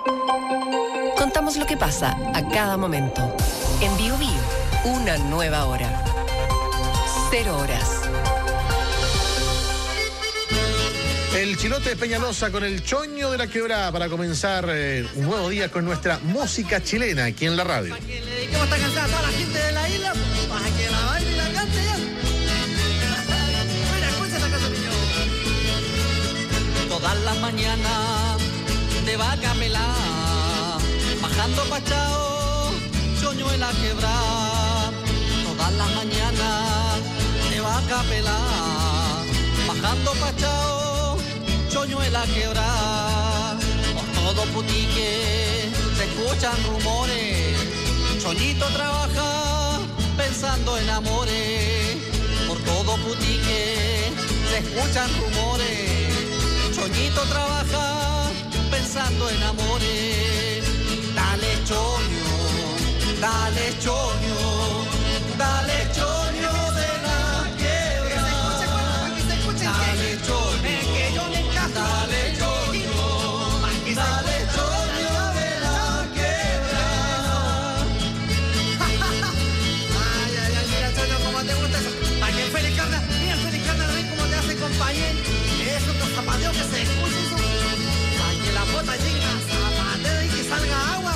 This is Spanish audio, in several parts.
Contamos lo que pasa a cada momento. En Bio Bio, una nueva hora. 0 horas. El Chilote de Peñalosa con el Choño de la Quebrada para comenzar un nuevo día con nuestra música chilena aquí en la radio. Para que le dediquemos esta canción a toda la gente de la isla, para que la baile y la cante ya. Mira, escucha esta canción, niño. Todas las mañanas de vaca pelada, bajando Pachao, Choño en la Quebrada. Todas las mañanas de vaca pelada, bajando Pachao, Choño en la Quebrada. Por todo Putique se escuchan rumores, Choñito trabaja pensando en amores. Por todo Putique se escuchan rumores, Choñito trabaja pensando en amores. Dale Choño, dale Choño, dale Choño de la Quebra. Dale Choño, dale Choño, dale Choño de la Quebra. Ay, ay, ay, mira Choño, cómo te gusta eso. Para que el Félix canta, mira el Félix canta también como te hace compañero. Eso, los zapateos que se escuchen eso. Para que la bota llegue, zapateo y que salga agua.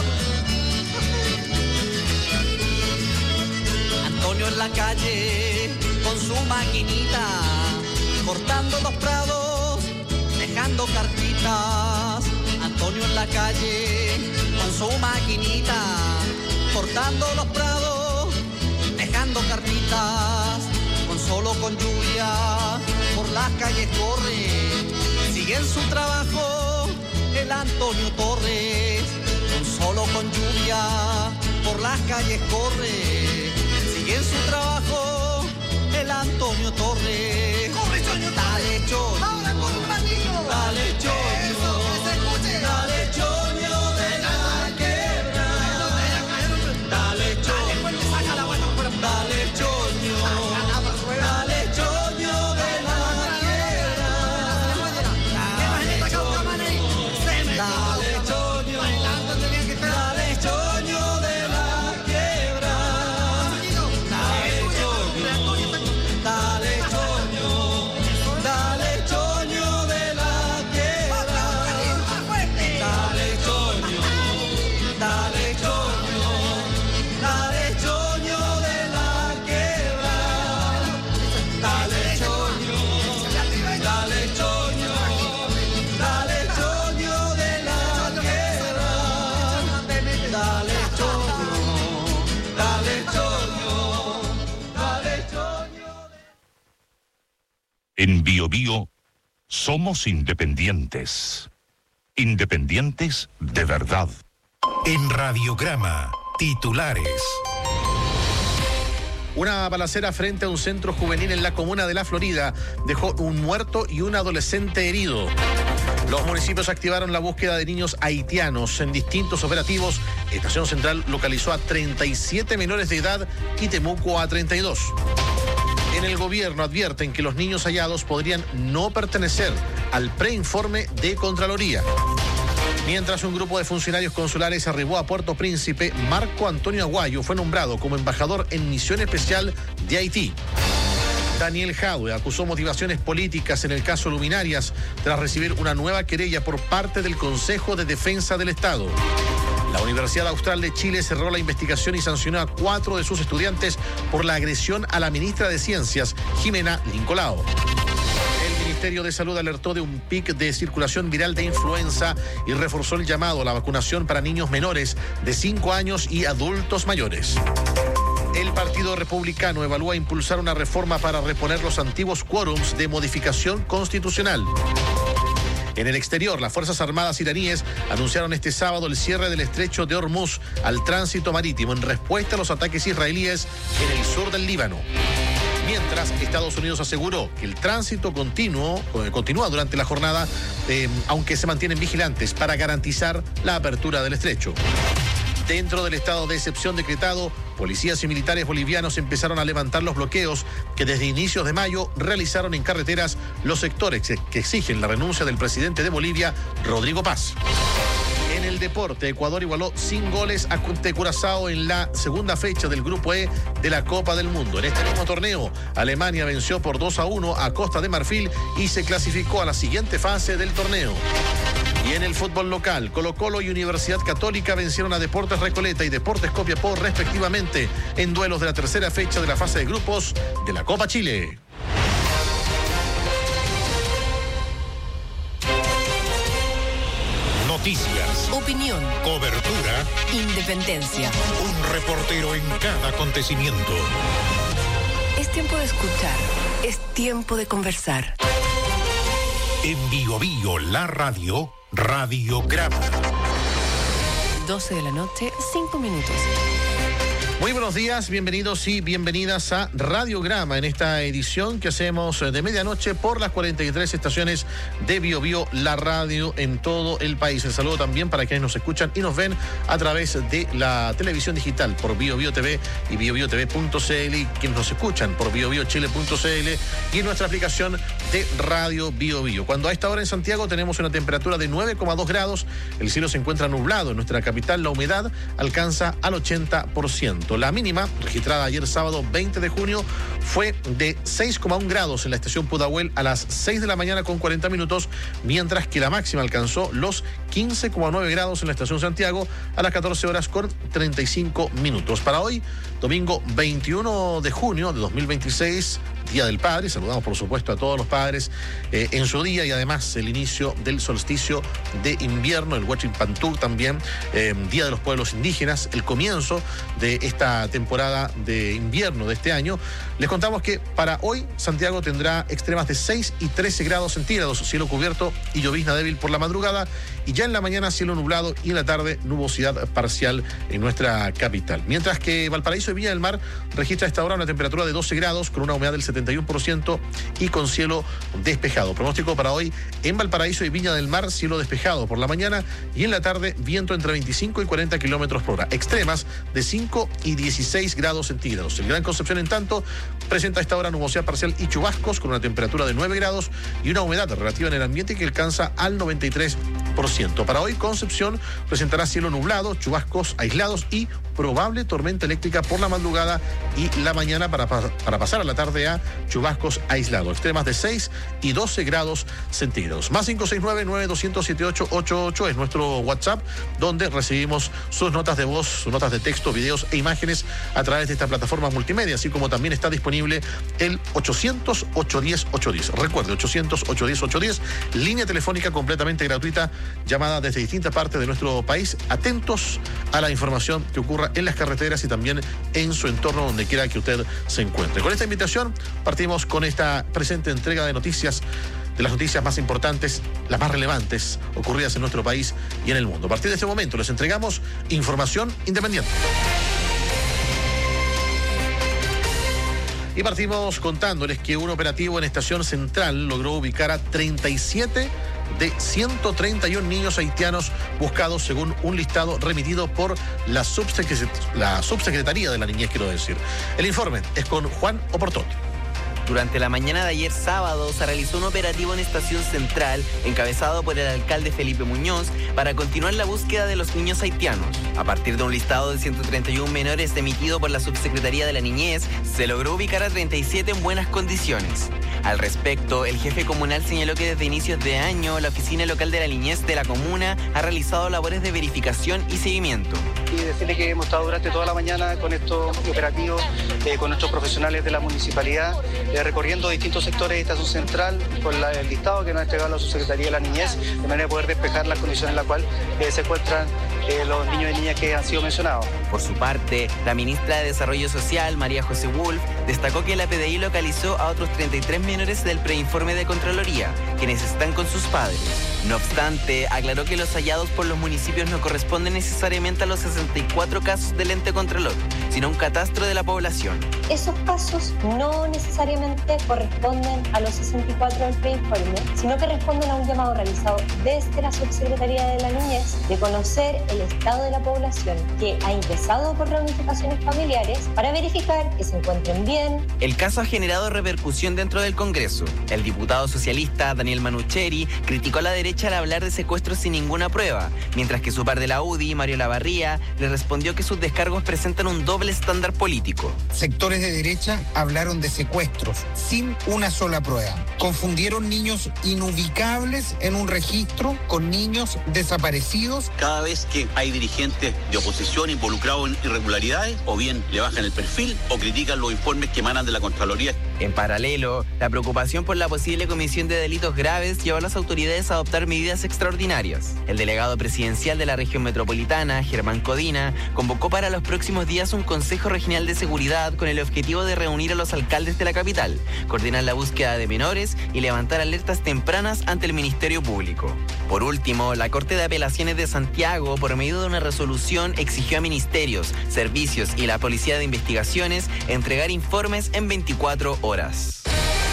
Antonio en la calle con su maquinita, cortando los prados, dejando cartitas. Antonio en la calle con su maquinita, cortando los prados, dejando cartitas. Con solo con lluvia por las calles corre, sigue en su trabajo el Antonio Torres. Con solo con lluvia por las calles corre, sigue en su trabajo el Antonio Torres. ¡Corre, Choño! Dale, Choño. Ahora con un platillo. Dale, Choño. Dale, Choño de la Quebra. Dale, Choño. Dale, Choño. Dale, Choño de la Quebra. Dale, Choño. Dale, Choño. Dale, Choño de la Quebra. Dale, Choño. Dale, Choño. Dale, Choño de la Quebra. Dale, Choño. Dale, Choño. Dale, Choño de la Quebra. Dale, Choño. Dale, Choño. Dale, Choño de la Quebra. Dale, Choño. Dale, Choño. Dale, Choño. En Bio Bio somos independientes. Independientes de verdad. En Radiograma, titulares. Una balacera frente a un centro juvenil en la comuna de La Florida dejó un muerto y un adolescente herido. Los municipios activaron la búsqueda de niños haitianos en distintos operativos. Estación Central localizó a 37 menores de edad y Temuco a 32. En el gobierno advierten que los niños hallados podrían no pertenecer al preinforme de Contraloría. Mientras un grupo de funcionarios consulares arribó a Puerto Príncipe, Marco Antonio Aguayo fue nombrado como embajador en misión especial de Haití. Daniel Jadwe acusó motivaciones políticas en el caso Luminarias tras recibir una nueva querella por parte del Consejo de Defensa del Estado. La Universidad Austral de Chile cerró la investigación y sancionó a 4 de sus estudiantes por la agresión a la ministra de Ciencias, Jimena Lincolao. El Ministerio de Salud alertó de un pic de circulación viral de influenza y reforzó el llamado a la vacunación para niños menores de 5 años y adultos mayores. El Partido Republicano evalúa impulsar una reforma para reponer los antiguos quórums de modificación constitucional. En el exterior, las Fuerzas Armadas iraníes anunciaron este sábado el cierre del estrecho de Hormuz al tránsito marítimo en respuesta a los ataques israelíes en el sur del Líbano. Mientras, Estados Unidos aseguró que el tránsito continúa durante la jornada, aunque se mantienen vigilantes para garantizar la apertura del estrecho. Dentro del estado de excepción decretado, policías y militares bolivianos empezaron a levantar los bloqueos que desde inicios de mayo realizaron en carreteras los sectores que exigen la renuncia del presidente de Bolivia, Rodrigo Paz. En el deporte, Ecuador igualó sin goles ante Curazao en la segunda fecha del Grupo E de la Copa del Mundo. En este mismo torneo, Alemania venció por 2-1 a Costa de Marfil y se clasificó a la siguiente fase del torneo. Y en el fútbol local, Colo-Colo y Universidad Católica vencieron a Deportes Recoleta y Deportes Copiapó respectivamente en duelos de la tercera fecha de la fase de grupos de la Copa Chile. Noticias, Opinión, cobertura, independencia. un reportero en cada acontecimiento. Es tiempo de escuchar, es tiempo de conversar. En Biobío, la radio, Radiograma. 12 de la noche, 5 minutos. Muy buenos días, bienvenidos y bienvenidas a Radiograma en esta edición que hacemos de medianoche por las 43 estaciones de Biobío, la radio en todo el país. El saludo también para quienes nos escuchan y nos ven a través de la televisión digital por Biobío TV y biobiotv.cl y quienes nos escuchan por biobiochile.cl y en nuestra aplicación de Radio Biobío. Cuando a esta hora en Santiago tenemos una temperatura de 9,2 grados, el cielo se encuentra nublado. En nuestra capital la humedad alcanza al 80%. La mínima, registrada ayer sábado 20 de junio, fue de 6,1 grados en la estación Pudahuel a las 6 de la mañana con 40 minutos, mientras que la máxima alcanzó los 15,9 grados en la estación Santiago a las 14 horas con 35 minutos. Para hoy, domingo 21 de junio de 2026, Día del Padre, saludamos por supuesto a todos los padres en su día y además el inicio del solsticio de invierno, el Huachin Pantú también, Día de los Pueblos Indígenas, el comienzo de esta temporada de invierno de este año. Les contamos que para hoy Santiago tendrá extremas de 6 y 13 grados centígrados, cielo cubierto y llovizna débil por la madrugada, y ya en la mañana cielo nublado y en la tarde nubosidad parcial en nuestra capital. Mientras que Valparaíso y Viña del Mar registra a esta hora una temperatura de 12 grados con una humedad del 71% y con cielo despejado. Pronóstico para hoy en Valparaíso y Viña del Mar, cielo despejado por la mañana y en la tarde viento entre 25 y 40 kilómetros por hora. Extremas de 5 y 16 grados centígrados. El Gran Concepción, en tanto, presenta a esta hora nubosidad parcial y chubascos con una temperatura de 9 grados y una humedad relativa en el ambiente que alcanza al 93%. Para hoy, Concepción presentará cielo nublado, chubascos aislados y probable tormenta eléctrica por la madrugada y la mañana para pasar a la tarde a chubascos aislados. Extremas de 6 y 12 grados centígrados. Más 569-9200-7888 es nuestro WhatsApp, donde recibimos sus notas de voz, sus notas de texto, videos e imágenes a través de esta plataforma multimedia, así como también está disponible el 800-810-810. Recuerde, 800-810-810, línea telefónica completamente gratuita, llamada desde distintas partes de nuestro país, atentos a la información que ocurra en las carreteras y también en su entorno, donde quiera que usted se encuentre. Con esta invitación partimos con esta presente entrega de noticias, de las noticias más importantes, las más relevantes ocurridas en nuestro país y en el mundo. A partir de este momento les entregamos información independiente. Y partimos contándoles que un operativo en Estación Central logró ubicar a 37 de 131 niños haitianos buscados según un listado remitido por la Subsecretaría de la Niñez, quiero decir. El informe es con Juan Oportot. Durante la mañana de ayer sábado se realizó un operativo en Estación Central encabezado por el alcalde Felipe Muñoz para continuar la búsqueda de los niños haitianos. A partir de un listado de 131 menores emitido por la Subsecretaría de la Niñez, se logró ubicar a 37 en buenas condiciones. Al respecto, el jefe comunal señaló que desde inicios de año la Oficina Local de la Niñez de la comuna ha realizado labores de verificación y seguimiento. Y decirle que hemos estado durante toda la mañana con estos operativos, con nuestros profesionales de la municipalidad, recorriendo distintos sectores de Estación Central con el listado que nos ha entregado la Subsecretaría de la Niñez, de manera de poder despejar las condiciones en las cuales se encuentran los niños y niñas que han sido mencionados. Por su parte, la ministra de Desarrollo Social, María José Wolf, destacó que la PDI localizó a otros 33 menores del preinforme de Contraloría, quienes están con sus padres. No obstante, aclaró que los hallados por los municipios no corresponden necesariamente a los 64 casos del ente Contralor, sino a un catastro de la población. Esos casos no necesariamente corresponden a los 64 del preinforme, sino que responden a un llamado realizado desde la Subsecretaría de la Niñez de conocer el estado de la población que ha ingresado por reunificaciones familiares para verificar que se encuentren bien también. El caso ha generado repercusión dentro del Congreso. El diputado socialista Daniel Manucheri criticó a la derecha al hablar de secuestros sin ninguna prueba, mientras que su par de la UDI, Mario Lavarría, le respondió que sus descargos presentan un doble estándar político. Sectores de derecha hablaron de secuestros sin una sola prueba. Confundieron niños inubicables en un registro con niños desaparecidos. Cada vez que hay dirigentes de oposición involucrados en irregularidades, o bien le bajan el perfil o critican los informes que emanan de la Contraloría. En paralelo, la preocupación por la posible comisión de delitos graves llevó a las autoridades a adoptar medidas extraordinarias. El delegado presidencial de la región metropolitana, Germán Codina, convocó para los próximos días un Consejo Regional de Seguridad con el objetivo de reunir a los alcaldes de la capital, coordinar la búsqueda de menores y levantar alertas tempranas ante el Ministerio Público. Por último, la Corte de Apelaciones de Santiago, por medio de una resolución, exigió a ministerios, servicios y la Policía de Investigaciones entregar informes en 24 horas.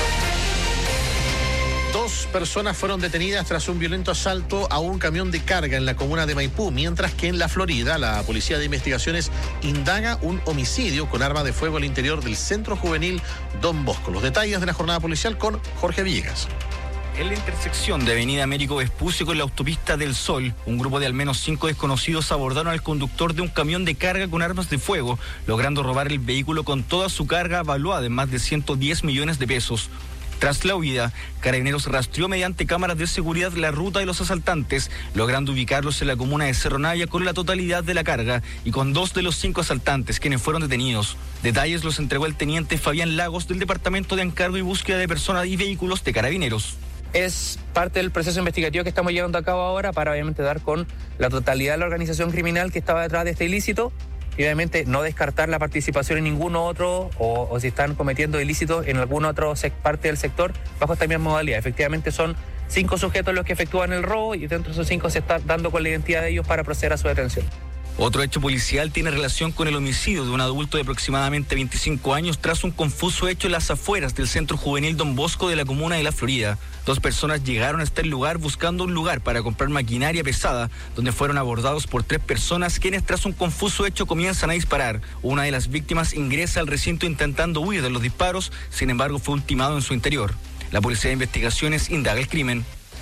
2 personas fueron detenidas tras un violento asalto a un camión de carga en la comuna de Maipú, mientras que en la Florida la Policía de Investigaciones indaga un homicidio con arma de fuego al interior del Centro Juvenil Don Bosco. Los detalles de la jornada policial con Jorge Villegas. En la intersección de Avenida Américo Vespucio con la Autopista del Sol, un grupo de al menos 5 desconocidos abordaron al conductor de un camión de carga con armas de fuego, logrando robar el vehículo con toda su carga valuada en más de 110 millones de pesos. Tras la huida, Carabineros rastreó mediante cámaras de seguridad la ruta de los asaltantes, logrando ubicarlos en la comuna de Cerro Navia con la totalidad de la carga y con 2 de los 5 asaltantes, quienes fueron detenidos. Detalles los entregó el teniente Fabián Lagos del Departamento de Encargo y Búsqueda de Personas y Vehículos de Carabineros. Es parte del proceso investigativo que estamos llevando a cabo ahora para obviamente dar con la totalidad de la organización criminal que estaba detrás de este ilícito y obviamente no descartar la participación en ninguno otro o si están cometiendo ilícitos en alguna otra parte del sector bajo esta misma modalidad. Efectivamente son 5 sujetos los que efectúan el robo y dentro de esos 5 se está dando con la identidad de ellos para proceder a su detención. Otro hecho policial tiene relación con el homicidio de un adulto de aproximadamente 25 años tras un confuso hecho en las afueras del Centro Juvenil Don Bosco de la comuna de La Florida. 2 personas llegaron a este lugar buscando un lugar para comprar maquinaria pesada, donde fueron abordados por 3 personas quienes tras un confuso hecho comienzan a disparar. Una de las víctimas ingresa al recinto intentando huir de los disparos, sin embargo fue ultimado en su interior. La Policía de Investigaciones indaga el crimen.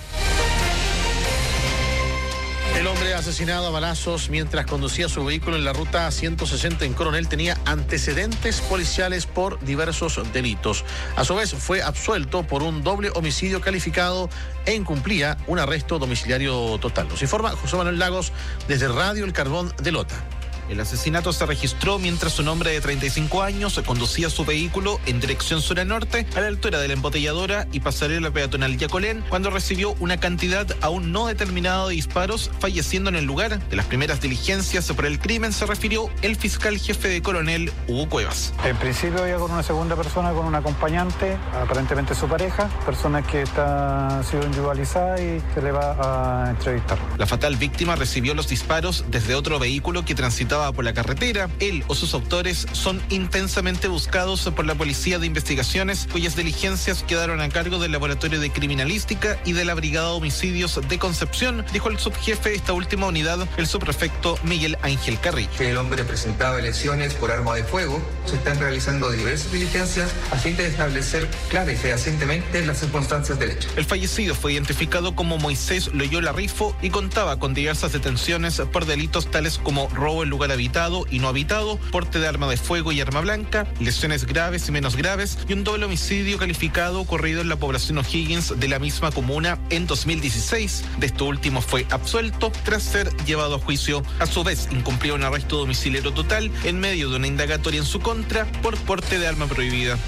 El hombre asesinado a balazos mientras conducía su vehículo en la ruta 160 en Coronel tenía antecedentes policiales por diversos delitos. A su vez fue absuelto por un doble homicidio calificado e incumplía un arresto domiciliario total. Nos informa José Manuel Lagos desde Radio El Carbón de Lota. El asesinato se registró mientras un hombre de 35 años conducía su vehículo en dirección sur a norte a la altura de la embotelladora y pasarela peatonal Yacolén cuando recibió una cantidad aún no determinada de disparos, falleciendo en el lugar. De las primeras diligencias por el crimen se refirió el fiscal jefe de Coronel, Hugo Cuevas. En principio iba con una segunda persona, con un acompañante, aparentemente su pareja, persona que ha sido individualizada y se le va a entrevistar. La fatal víctima recibió los disparos desde otro vehículo que transitaba por la carretera. Él o sus autores son intensamente buscados por la Policía de Investigaciones, cuyas diligencias quedaron a cargo del Laboratorio de Criminalística y de la Brigada de Homicidios de Concepción, dijo el subjefe de esta última unidad, el subprefecto Miguel Ángel Carrillo. El hombre presentaba lesiones por arma de fuego. Se están realizando diversas diligencias a fin de establecer clara y fehacientemente las circunstancias del hecho. El fallecido fue identificado como Moisés Loyola Rifo y contaba con diversas detenciones por delitos tales como robo en lugar habitado y no habitado, porte de arma de fuego y arma blanca, lesiones graves y menos graves y un doble homicidio calificado ocurrido en la población O'Higgins de la misma comuna en 2016. De esto último fue absuelto tras ser llevado a juicio. A su vez, incumplió un arresto domiciliario total en medio de una indagatoria en su contra por porte de arma prohibida.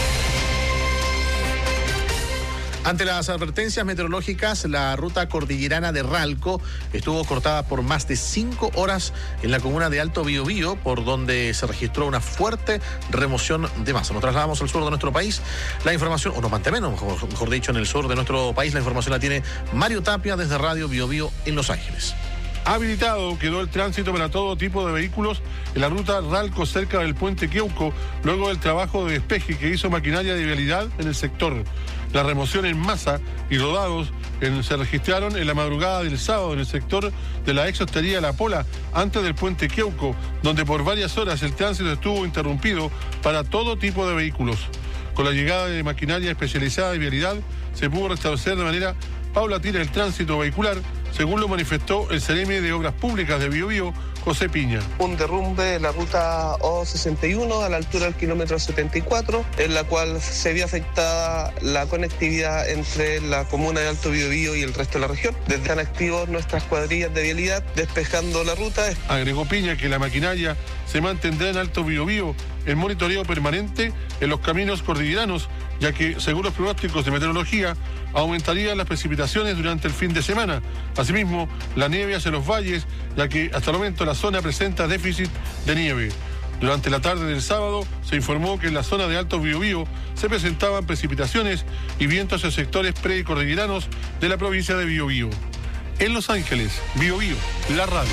Ante las advertencias meteorológicas, la ruta cordillerana de Ralco estuvo cortada por más de 5 horas en la comuna de Alto Biobío, por donde se registró una fuerte remoción de masa. Nos trasladamos al sur de nuestro país. La información, o nos mantenemos, mejor dicho, en el sur de nuestro país. La información la tiene Mario Tapia desde Radio Biobío en Los Ángeles. Habilitado quedó el tránsito para todo tipo de vehículos en la ruta Ralco cerca del puente Queuco, luego del trabajo de despeje que hizo maquinaria de vialidad en el sector. La remoción en masa y rodados se registraron en la madrugada del sábado en el sector de la ex hostería La Pola, antes del puente Queuco, donde por varias horas el tránsito estuvo interrumpido para todo tipo de vehículos. Con la llegada de maquinaria especializada de vialidad, se pudo restablecer de manera paulatina el tránsito vehicular, según lo manifestó el seremi de Obras Públicas de Biobío, José Piña. Un derrumbe de la ruta O61 a la altura del kilómetro 74, en la cual se vio afectada la conectividad entre la comuna de Alto Biobío y el resto de la región. Desde están activos nuestras cuadrillas de vialidad despejando la ruta. Agregó Piña que la maquinaria se mantendrá en Alto Biobío en monitoreo permanente en los caminos cordilleranos, ya que, según los pronósticos de meteorología, aumentarían las precipitaciones durante el fin de semana. Asimismo, la nieve hacia los valles, ya que hasta el momento la zona presenta déficit de nieve. Durante la tarde del sábado se informó que en la zona de Alto Biobío se presentaban precipitaciones y vientos en sectores precordilleranos de la provincia de Biobío. En Los Ángeles, Biobío, la radio.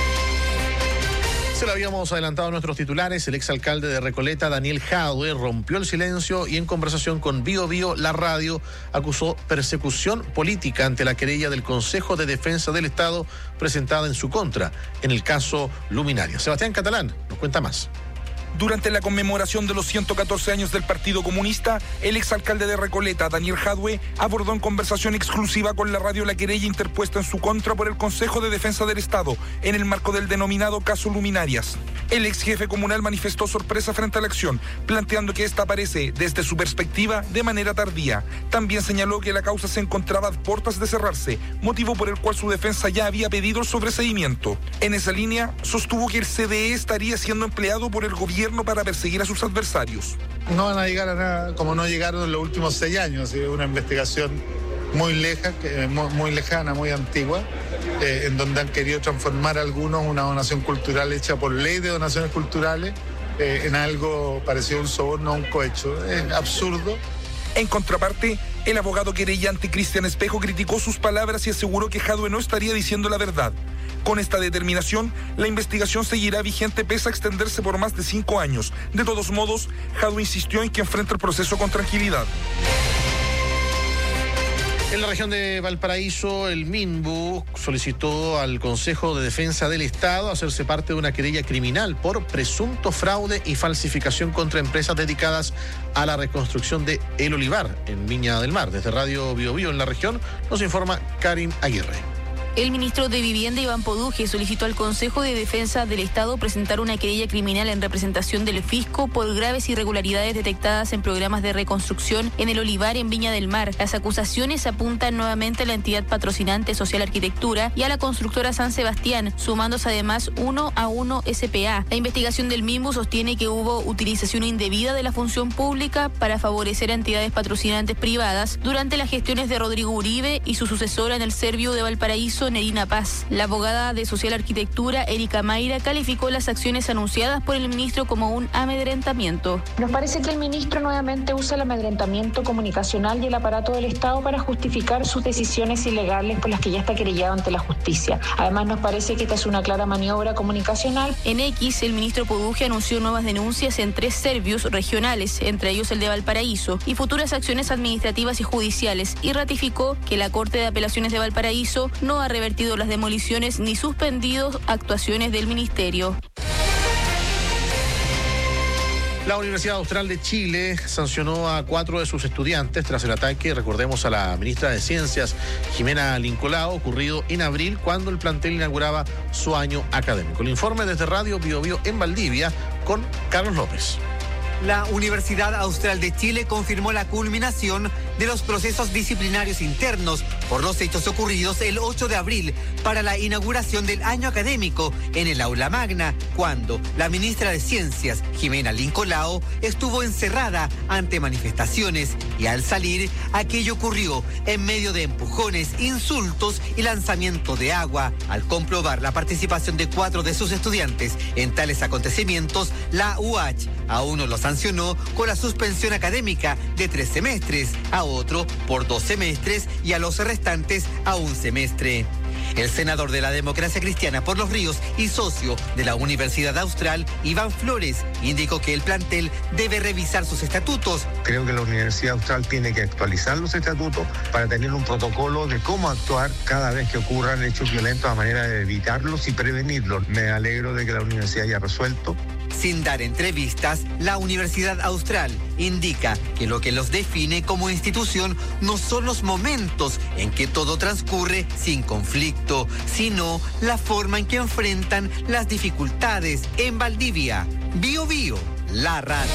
Se lo habíamos adelantado a nuestros titulares. El exalcalde de Recoleta, Daniel Jadwe, rompió el silencio y en conversación con Biobío, la radio, acusó persecución política ante la querella del Consejo de Defensa del Estado presentada en su contra en el caso Luminaria. Sebastián Catalán nos cuenta más. Durante la conmemoración de los 114 años del Partido Comunista, el exalcalde de Recoleta, Daniel Jadwe, abordó en conversación exclusiva con la radio la querella interpuesta en su contra por el Consejo de Defensa del Estado en el marco del denominado caso Luminarias. El ex jefe comunal manifestó sorpresa frente a la acción, planteando que esta aparece, desde su perspectiva, de manera tardía. También señaló que la causa se encontraba a puertas de cerrarse, motivo por el cual su defensa ya había pedido el sobreseimiento. En esa línea, sostuvo que el CDE estaría siendo empleado por el gobierno para perseguir a sus adversarios. No van a llegar a nada como no llegaron en los últimos 6 años. Es una investigación muy lejana, muy antigua, en donde han querido transformar algunos una donación cultural hecha por ley de donaciones culturales en algo parecido a un soborno o un cohecho. Es absurdo. En contraparte, el abogado querellante Cristian Espejo criticó sus palabras y aseguró que Jadwe no estaría diciendo la verdad. Con esta determinación, la investigación seguirá vigente pese a extenderse por más de 5 años. De todos modos, Jadwe insistió en que enfrenta el proceso con tranquilidad. En la región de Valparaíso, el MINBU solicitó al Consejo de Defensa del Estado hacerse parte de una querella criminal por presunto fraude y falsificación contra empresas dedicadas a la reconstrucción de El Olivar en Viña del Mar. Desde Radio Biobío en la región nos informa Karim Aguirre. El ministro de Vivienda, Iván Poduje, solicitó al Consejo de Defensa del Estado presentar una querella criminal en representación del fisco por graves irregularidades detectadas en programas de reconstrucción en El Olivar en Viña del Mar. Las acusaciones apuntan nuevamente a la entidad patrocinante Social Arquitectura y a la constructora San Sebastián, sumándose además 1A1 SPA. La investigación del MINBU sostiene que hubo utilización indebida de la función pública para favorecer a entidades patrocinantes privadas durante las gestiones de Rodrigo Uribe y su sucesora en el Servio de Valparaíso, Nerina Paz. La abogada de Social Arquitectura, Erika Mayra, calificó las acciones anunciadas por el ministro como un amedrentamiento. Nos parece que el ministro nuevamente usa el amedrentamiento comunicacional y el aparato del Estado para justificar sus decisiones ilegales por las que ya está querellado ante la justicia. Además, nos parece que esta es una clara maniobra comunicacional. En X, el ministro Poduje anunció nuevas denuncias en 3 servios regionales, entre ellos el de Valparaíso, y futuras acciones administrativas y judiciales, y ratificó que la Corte de Apelaciones de Valparaíso no ha revertido las demoliciones ni suspendido actuaciones del ministerio. La Universidad Austral de Chile sancionó a 4 de sus estudiantes tras el ataque, recordemos, a la ministra de Ciencias, Jimena Lincolao, ocurrido en abril cuando el plantel inauguraba su año académico. El informe desde Radio Biobío en Valdivia con Carlos López. La Universidad Austral de Chile confirmó la culminación de los procesos disciplinarios internos por los hechos ocurridos el 8 de abril para la inauguración del año académico en el aula magna, cuando la ministra de Ciencias, Jimena Lincolao, estuvo encerrada ante manifestaciones y al salir, aquello ocurrió en medio de empujones, insultos y lanzamiento de agua. Al comprobar la participación de 4 de sus estudiantes en tales acontecimientos, la UH a uno lo sancionó con la suspensión académica de 3 semestres, a otro por 2 semestres y a los restantes a 1 semestre. El senador de la Democracia Cristiana por Los Ríos y socio de la Universidad Austral, Iván Flores, indicó que el plantel debe revisar sus estatutos. Creo que la Universidad Austral tiene que actualizar los estatutos para tener un protocolo de cómo actuar cada vez que ocurran hechos violentos a manera de evitarlos y prevenirlos. Me alegro de que la universidad haya resuelto. Sin dar entrevistas, la Universidad Austral indica que lo que los define como institución no son los momentos en que todo transcurre sin conflicto, sino la forma en que enfrentan las dificultades en Valdivia. Bio Bio, la radio.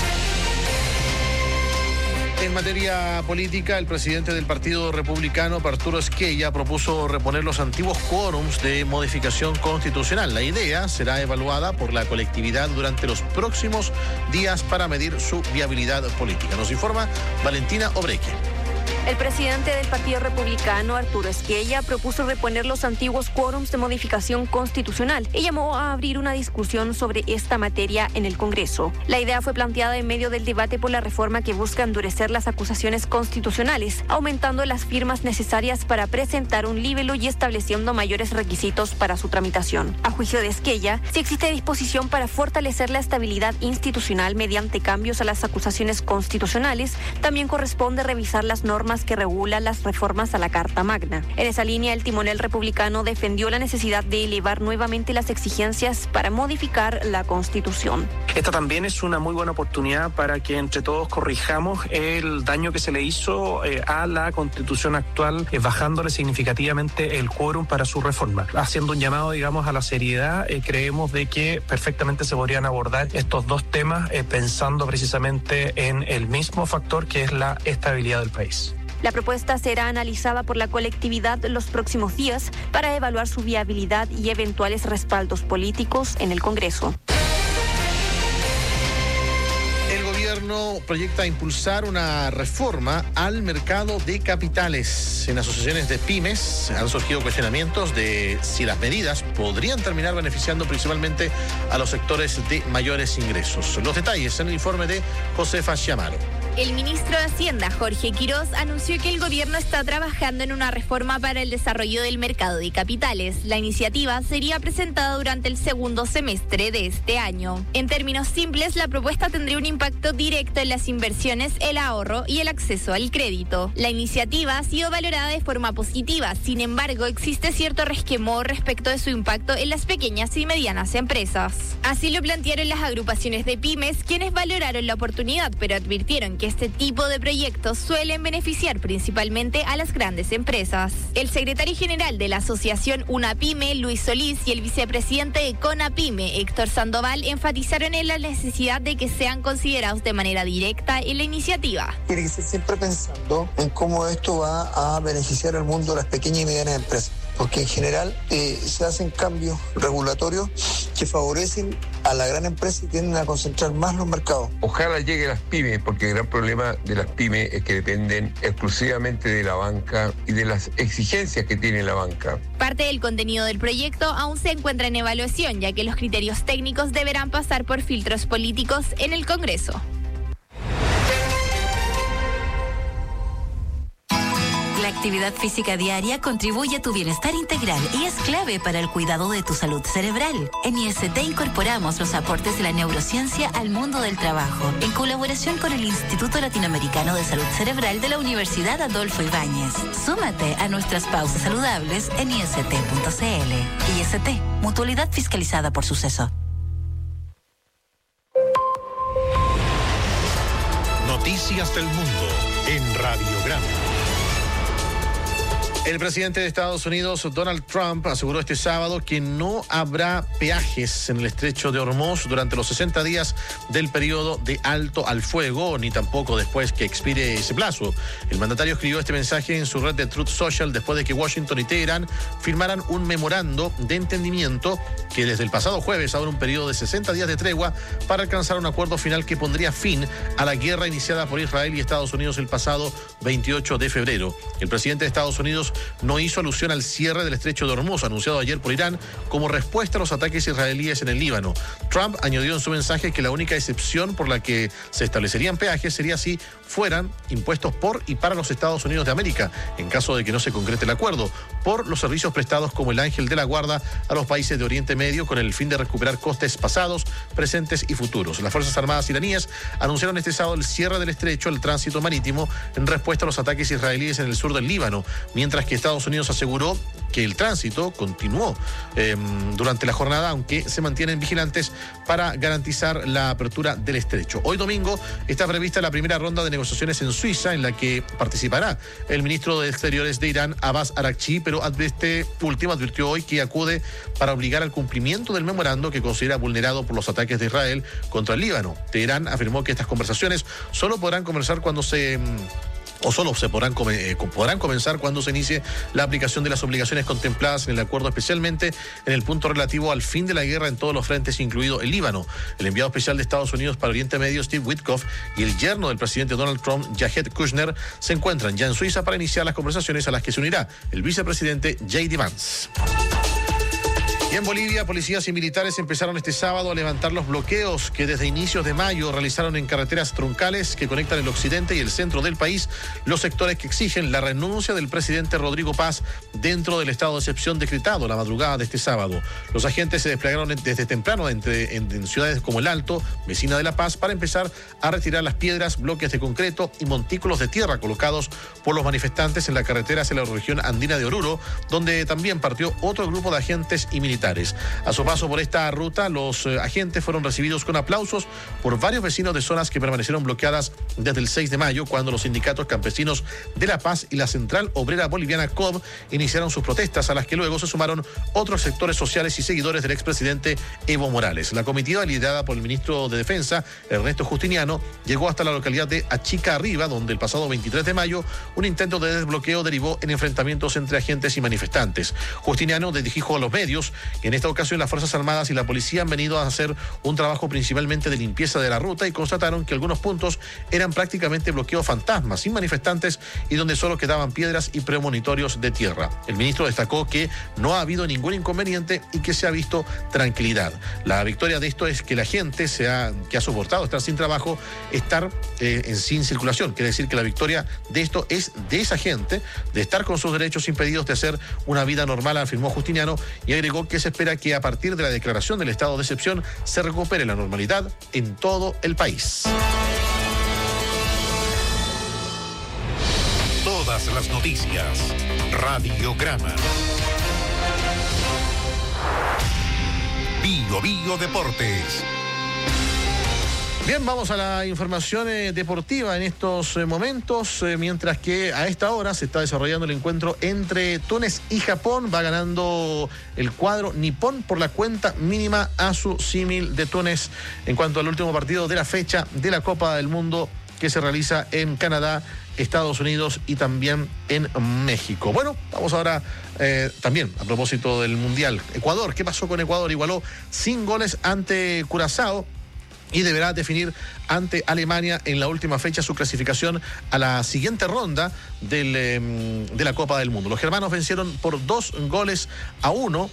En materia política, el presidente del Partido Republicano, Arturo Esquella, propuso reponer los antiguos quórums de modificación constitucional. La idea será evaluada por la colectividad durante los próximos días para medir su viabilidad política. Nos informa Valentina Obreque. El presidente del Partido Republicano, Arturo Esquella, propuso reponer los antiguos quórums de modificación constitucional y llamó a abrir una discusión sobre esta materia en el Congreso. La idea fue planteada en medio del debate por la reforma que busca endurecer las acusaciones constitucionales, aumentando las firmas necesarias para presentar un libelo y estableciendo mayores requisitos para su tramitación. A juicio de Esquella, si existe disposición para fortalecer la estabilidad institucional mediante cambios a las acusaciones constitucionales, también corresponde revisar las normas que regulan las reformas a la Carta Magna. En esa línea, el timonel republicano defendió la necesidad de elevar nuevamente las exigencias para modificar la Constitución. Esta también es una muy buena oportunidad para que entre todos corrijamos el daño que se le hizo a la Constitución actual, bajándole significativamente el quórum para su reforma. Haciendo un llamado, digamos, a la seriedad, creemos de que perfectamente se podrían abordar estos dos temas pensando precisamente en el mismo factor que es la estabilidad del país. La propuesta será analizada por la colectividad los próximos días para evaluar su viabilidad y eventuales respaldos políticos en el Congreso. El gobierno proyecta impulsar una reforma al mercado de capitales. En asociaciones de pymes han surgido cuestionamientos de si las medidas podrían terminar beneficiando principalmente a los sectores de mayores ingresos. Los detalles en el informe de Josefa Chiamaro. El ministro de Hacienda, Jorge Quiroz, anunció que el gobierno está trabajando en una reforma para el desarrollo del mercado de capitales. La iniciativa sería presentada durante el segundo semestre de este año. En términos simples, la propuesta tendría un impacto directo en las inversiones, el ahorro y el acceso al crédito. La iniciativa ha sido valorada de forma positiva, sin embargo, existe cierto resquemor respecto de su impacto en las pequeñas y medianas empresas. Así lo plantearon las agrupaciones de pymes, quienes valoraron la oportunidad, pero advirtieron que este tipo de proyectos suelen beneficiar principalmente a las grandes empresas. El secretario general de la asociación UNAPYME, Luis Solís, y el vicepresidente de CONAPYME, Héctor Sandoval, enfatizaron en la necesidad de que sean considerados de manera directa en la iniciativa. Tiene que ser siempre pensando en cómo esto va a beneficiar al mundo de las pequeñas y medianas empresas, porque en general se hacen cambios regulatorios que favorecen a la gran empresa y tienden a concentrar más los mercados. Ojalá llegue a las pymes, porque el gran problema de las pymes es que dependen exclusivamente de la banca y de las exigencias que tiene la banca. Parte del contenido del proyecto aún se encuentra en evaluación, ya que los criterios técnicos deberán pasar por filtros políticos en el Congreso. La actividad física diaria contribuye a tu bienestar integral y es clave para el cuidado de tu salud cerebral. En IST incorporamos los aportes de la neurociencia al mundo del trabajo, en colaboración con el Instituto Latinoamericano de Salud Cerebral de la Universidad Adolfo Ibáñez. Súmate a nuestras pausas saludables en IST.cl. IST, mutualidad fiscalizada por Suceso. Noticias del mundo en Radiograma. El presidente de Estados Unidos, Donald Trump, aseguró este sábado que no habrá peajes en el estrecho de Hormuz durante los 60 días del periodo de alto al fuego, ni tampoco después que expire ese plazo. El mandatario escribió este mensaje en su red de Truth Social después de que Washington y Teherán firmaran un memorando de entendimiento que desde el pasado jueves abre un periodo de 60 días de tregua para alcanzar un acuerdo final que pondría fin a la guerra iniciada por Israel y Estados Unidos el pasado 28 de febrero. El presidente de Estados Unidos no hizo alusión al cierre del estrecho de Hormuz, anunciado ayer por Irán, como respuesta a los ataques israelíes en el Líbano. Trump añadió en su mensaje que la única excepción por la que se establecerían peajes sería si fueran impuestos por y para los Estados Unidos de América, en caso de que no se concrete el acuerdo, por los servicios prestados como el Ángel de la Guarda a los países de Oriente Medio con el fin de recuperar costes pasados, presentes y futuros. Las Fuerzas Armadas iraníes anunciaron este sábado el cierre del estrecho al tránsito marítimo en respuesta a los ataques israelíes en el sur del Líbano, mientras que Estados Unidos aseguró que el tránsito continuó durante la jornada, aunque se mantienen vigilantes para garantizar la apertura del estrecho. Hoy domingo está prevista la primera ronda de negociaciones en Suiza, en la que participará el ministro de Exteriores de Irán, Abbas Araghchi, pero este último advirtió hoy que acude para obligar al cumplimiento del memorando que considera vulnerado por los ataques de Israel contra el Líbano. Teherán afirmó que estas conversaciones solo podrán comenzar cuando se podrán comenzar cuando se inicie la aplicación de las obligaciones contempladas en el acuerdo, especialmente en el punto relativo al fin de la guerra en todos los frentes, incluido el Líbano. El enviado especial de Estados Unidos para Oriente Medio, Steve Witkoff, y el yerno del presidente Donald Trump, Jared Kushner, se encuentran ya en Suiza para iniciar las conversaciones a las que se unirá el vicepresidente J.D. Vance. Y en Bolivia, policías y militares empezaron este sábado a levantar los bloqueos que desde inicios de mayo realizaron en carreteras troncales que conectan el occidente y el centro del país, los sectores que exigen la renuncia del presidente Rodrigo Paz dentro del estado de excepción decretado la madrugada de este sábado. Los agentes se desplegaron desde temprano en ciudades como El Alto, vecina de La Paz, para empezar a retirar las piedras, bloques de concreto y montículos de tierra colocados por los manifestantes en la carretera hacia la región andina de Oruro, donde también partió otro grupo de agentes y militares. A su paso por esta ruta, los agentes fueron recibidos con aplausos por varios vecinos de zonas que permanecieron bloqueadas desde el 6 de mayo, cuando los sindicatos campesinos de La Paz y la Central Obrera Boliviana COB iniciaron sus protestas, a las que luego se sumaron otros sectores sociales y seguidores del expresidente Evo Morales. La comitiva, liderada por el ministro de Defensa, Ernesto Justiniano, llegó hasta la localidad de Achica Arriba, donde el pasado 23 de mayo un intento de desbloqueo derivó en enfrentamientos entre agentes y manifestantes. Justiniano dijo a los medios que en esta ocasión las Fuerzas Armadas y la policía han venido a hacer un trabajo principalmente de limpieza de la ruta, y constataron que algunos puntos eran prácticamente bloqueos fantasmas, sin manifestantes, y donde solo quedaban piedras y premonitorios de tierra. El ministro destacó que no ha habido ningún inconveniente y que se ha visto tranquilidad. La victoria de esto es que la gente que ha soportado estar sin trabajo, estar sin circulación. Quiere decir que la victoria de esto es de esa gente, de estar con sus derechos impedidos de hacer una vida normal, afirmó Justiniano, y agregó que se espera que a partir de la declaración del estado de excepción se recupere la normalidad en todo el país. Todas las noticias. Radiograma. Bio Deportes. Bien, vamos a la información deportiva en estos momentos, mientras que a esta hora se está desarrollando el encuentro entre Túnez y Japón. Va ganando el cuadro nipón por la cuenta mínima a su símil de Túnez en cuanto al último partido de la fecha de la Copa del Mundo que se realiza en Canadá, Estados Unidos y también en México. Bueno, vamos ahora también a propósito del Mundial. Ecuador, ¿qué pasó con Ecuador? Igualó sin goles ante Curazao y deberá definir ante Alemania en la última fecha su clasificación a la siguiente ronda de la Copa del Mundo. Los germanos vencieron por 2-1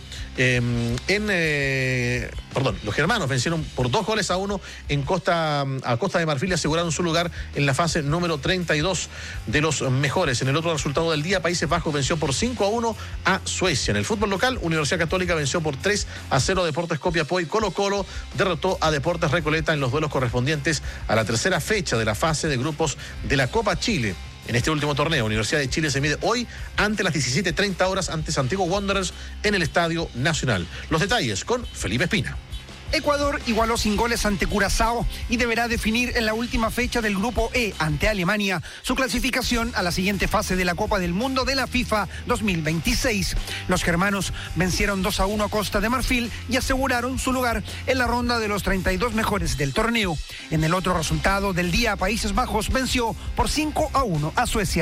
los germanos vencieron por 2-1 a Costa de Marfil y aseguraron su lugar en la fase número 32 de los mejores. En el otro resultado del día, Países Bajos venció por 5-1 a Suecia. En el fútbol local, Universidad Católica venció por 3-0 Deportes Copiapó, y Colo-Colo derrotó a Deportes Recoleta en los duelos correspondientes a la tercera fecha de la fase de grupos de la Copa Chile. En este último torneo, Universidad de Chile se mide hoy ante las 17:30 horas ante Santiago Wanderers en el Estadio Nacional. Los detalles con Felipe Espina. Ecuador igualó sin goles ante Curazao y deberá definir en la última fecha del Grupo E ante Alemania su clasificación a la siguiente fase de la Copa del Mundo de la FIFA 2026. Los germanos vencieron 2-1 a Costa de Marfil y aseguraron su lugar en la ronda de los 32 mejores del torneo. En el otro resultado del día, Países Bajos venció por 5-1 a Suecia.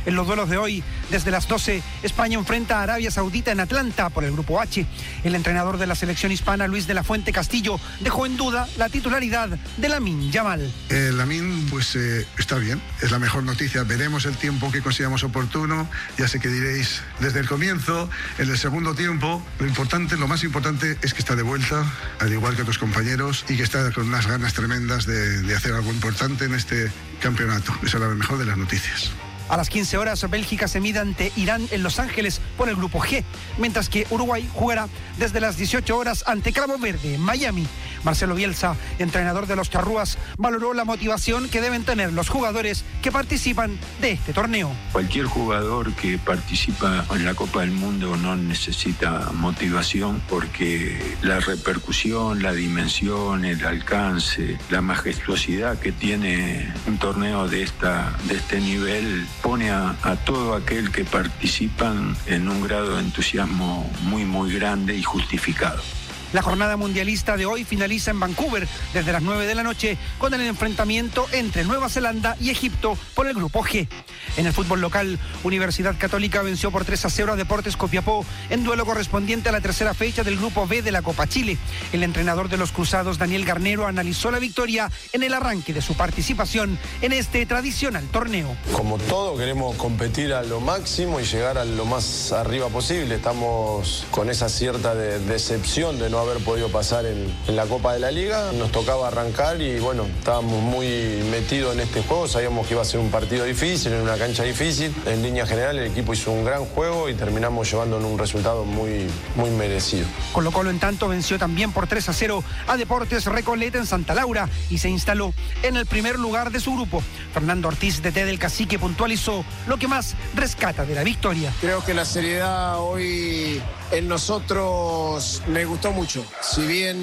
En los duelos de hoy, desde las 12, España enfrenta a Arabia Saudita en Atlanta por el Grupo H. El entrenador de la selección hispana, Luis de la Fuente Castillo, dejó en duda la titularidad de Lamine Yamal. Lamine, pues está bien, es la mejor noticia. Veremos el tiempo que consideramos oportuno. Ya sé que diréis desde el comienzo, en el segundo tiempo. Lo más importante es que está de vuelta, al igual que otros compañeros, y que está con unas ganas tremendas de hacer algo importante en este campeonato. Esa es la mejor de las noticias. A las 15 horas, Bélgica se mide ante Irán en Los Ángeles por el Grupo G, mientras que Uruguay jugará desde las 18 horas ante Cabo Verde, en Miami. Marcelo Bielsa, entrenador de los charrúas, valoró la motivación que deben tener los jugadores que participan de este torneo. Cualquier jugador que participa en la Copa del Mundo no necesita motivación, porque la repercusión, la dimensión, el alcance, la majestuosidad que tiene un torneo de este nivel pone a todo aquel que participan en un grado de entusiasmo muy grande y justificado. La jornada mundialista de hoy finaliza en Vancouver desde las 9 de la noche con el enfrentamiento entre Nueva Zelanda y Egipto por el Grupo G. En el fútbol local, Universidad Católica venció por 3-0 a Deportes Copiapó en duelo correspondiente a la tercera fecha del Grupo B de la Copa Chile. El entrenador de los Cruzados, Daniel Garnero, analizó la victoria en el arranque de su participación en este tradicional torneo. Como todo, queremos competir a lo máximo y llegar a lo más arriba posible. Estamos con esa cierta decepción de no haber podido pasar en la Copa de la Liga. Nos tocaba arrancar y bueno, estábamos muy metidos en este juego. Sabíamos que iba a ser un partido difícil, en una cancha difícil. En línea general el equipo hizo un gran juego y terminamos llevándonos un resultado muy merecido. Colo-Colo en tanto venció también por 3-0 a Deportes Recoleta en Santa Laura y se instaló en el primer lugar de su grupo. Fernando Ortiz, DT del Cacique, puntualizó lo que más rescata de la victoria. Creo que la seriedad hoy en nosotros me gustó mucho. Si bien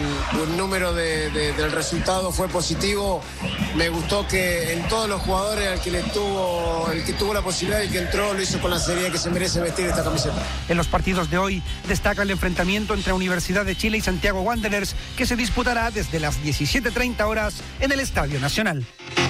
el número del resultado fue positivo, me gustó que en todos los jugadores el que tuvo la posibilidad y que entró lo hizo con la seriedad que se merece vestir esta camiseta. En los partidos de hoy destaca el enfrentamiento entre Universidad de Chile y Santiago Wanderers, que se disputará desde las 17:30 horas en el Estadio Nacional.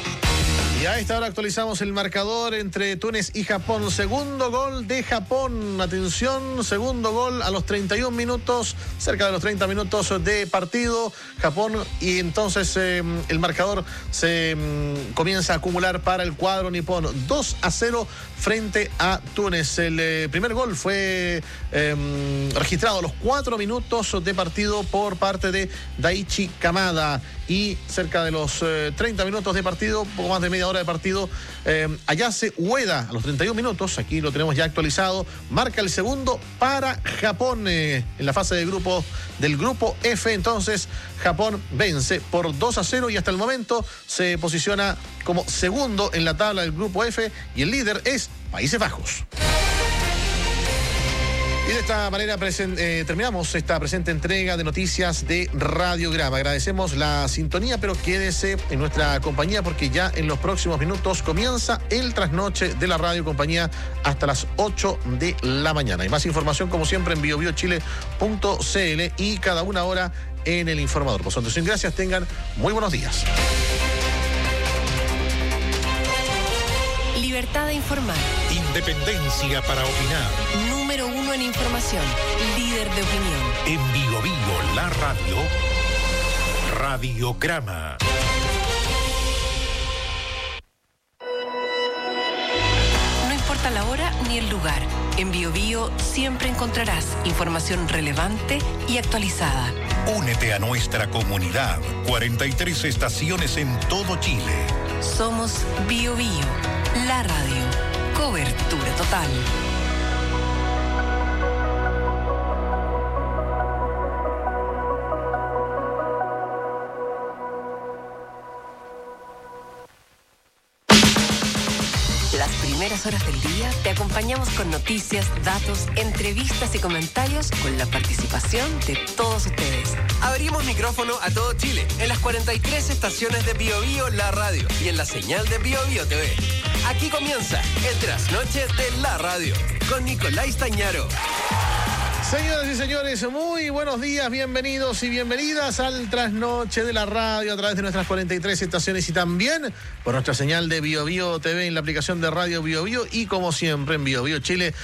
Y a esta hora actualizamos el marcador entre Túnez y Japón. Segundo gol de Japón. Atención, segundo gol a los 31 minutos, cerca de los 30 minutos de partido. Japón, y entonces el marcador se comienza a acumular para el cuadro nipón. 2-0 frente a Túnez. El primer gol fue registrado a los 4 minutos de partido por parte de Daichi Kamada. Y cerca de los 30 minutos de partido, poco más de media hora de partido, Ayase Ueda, a los 31 minutos, aquí lo tenemos ya actualizado, marca el segundo para Japón en la fase de grupo del Grupo F. Entonces Japón vence por 2-0 y hasta el momento se posiciona como segundo en la tabla del Grupo F y el líder es Países Bajos. Y de esta manera terminamos esta presente entrega de noticias de Radiograma. Agradecemos la sintonía, pero quédese en nuestra compañía porque ya en los próximos minutos comienza el trasnoche de la radio compañía hasta las 8 de la mañana. Y más información como siempre en biobiochile.cl y cada una hora en El Informador. Por su atención, gracias, tengan muy buenos días. Libertad de informar. Independencia para opinar. Número 1 en información. Líder de opinión. En Bio Bio, la radio. Radiograma. No importa la hora ni el lugar. En Bio Bio siempre encontrarás información relevante y actualizada. Únete a nuestra comunidad. 43 estaciones en todo Chile. Somos Bio Bio, la radio. Cobertura total. Las primeras horas del día te acompañamos con noticias, datos, entrevistas y comentarios con la participación de todos ustedes. Abrimos micrófono a todo Chile en las 43 estaciones de Bio Bio, la radio, y en la señal de Bio Bio TV. Aquí comienza el trasnoche de la radio con Nicolás Tañaro. Señoras y señores, muy buenos días, bienvenidos y bienvenidas al Trasnoche de la Radio a través de nuestras 43 estaciones y también por nuestra señal de BioBio TV en la aplicación de Radio BioBio y como siempre en biobiochile.cl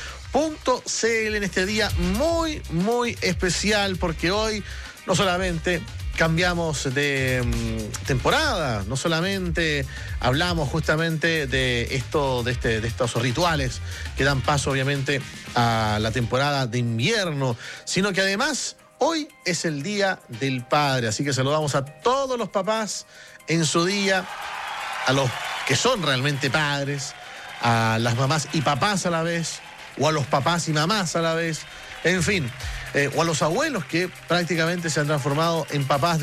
en este día muy, muy especial porque hoy no solamente cambiamos de temporada, no solamente hablamos justamente de estos rituales que dan paso obviamente a la temporada de invierno, sino que además hoy es el Día del Padre, así que saludamos a todos los papás en su día, a los que son realmente padres, a las mamás y papás a la vez, o a los papás y mamás a la vez, en fin. O a los abuelos que prácticamente se han transformado en papás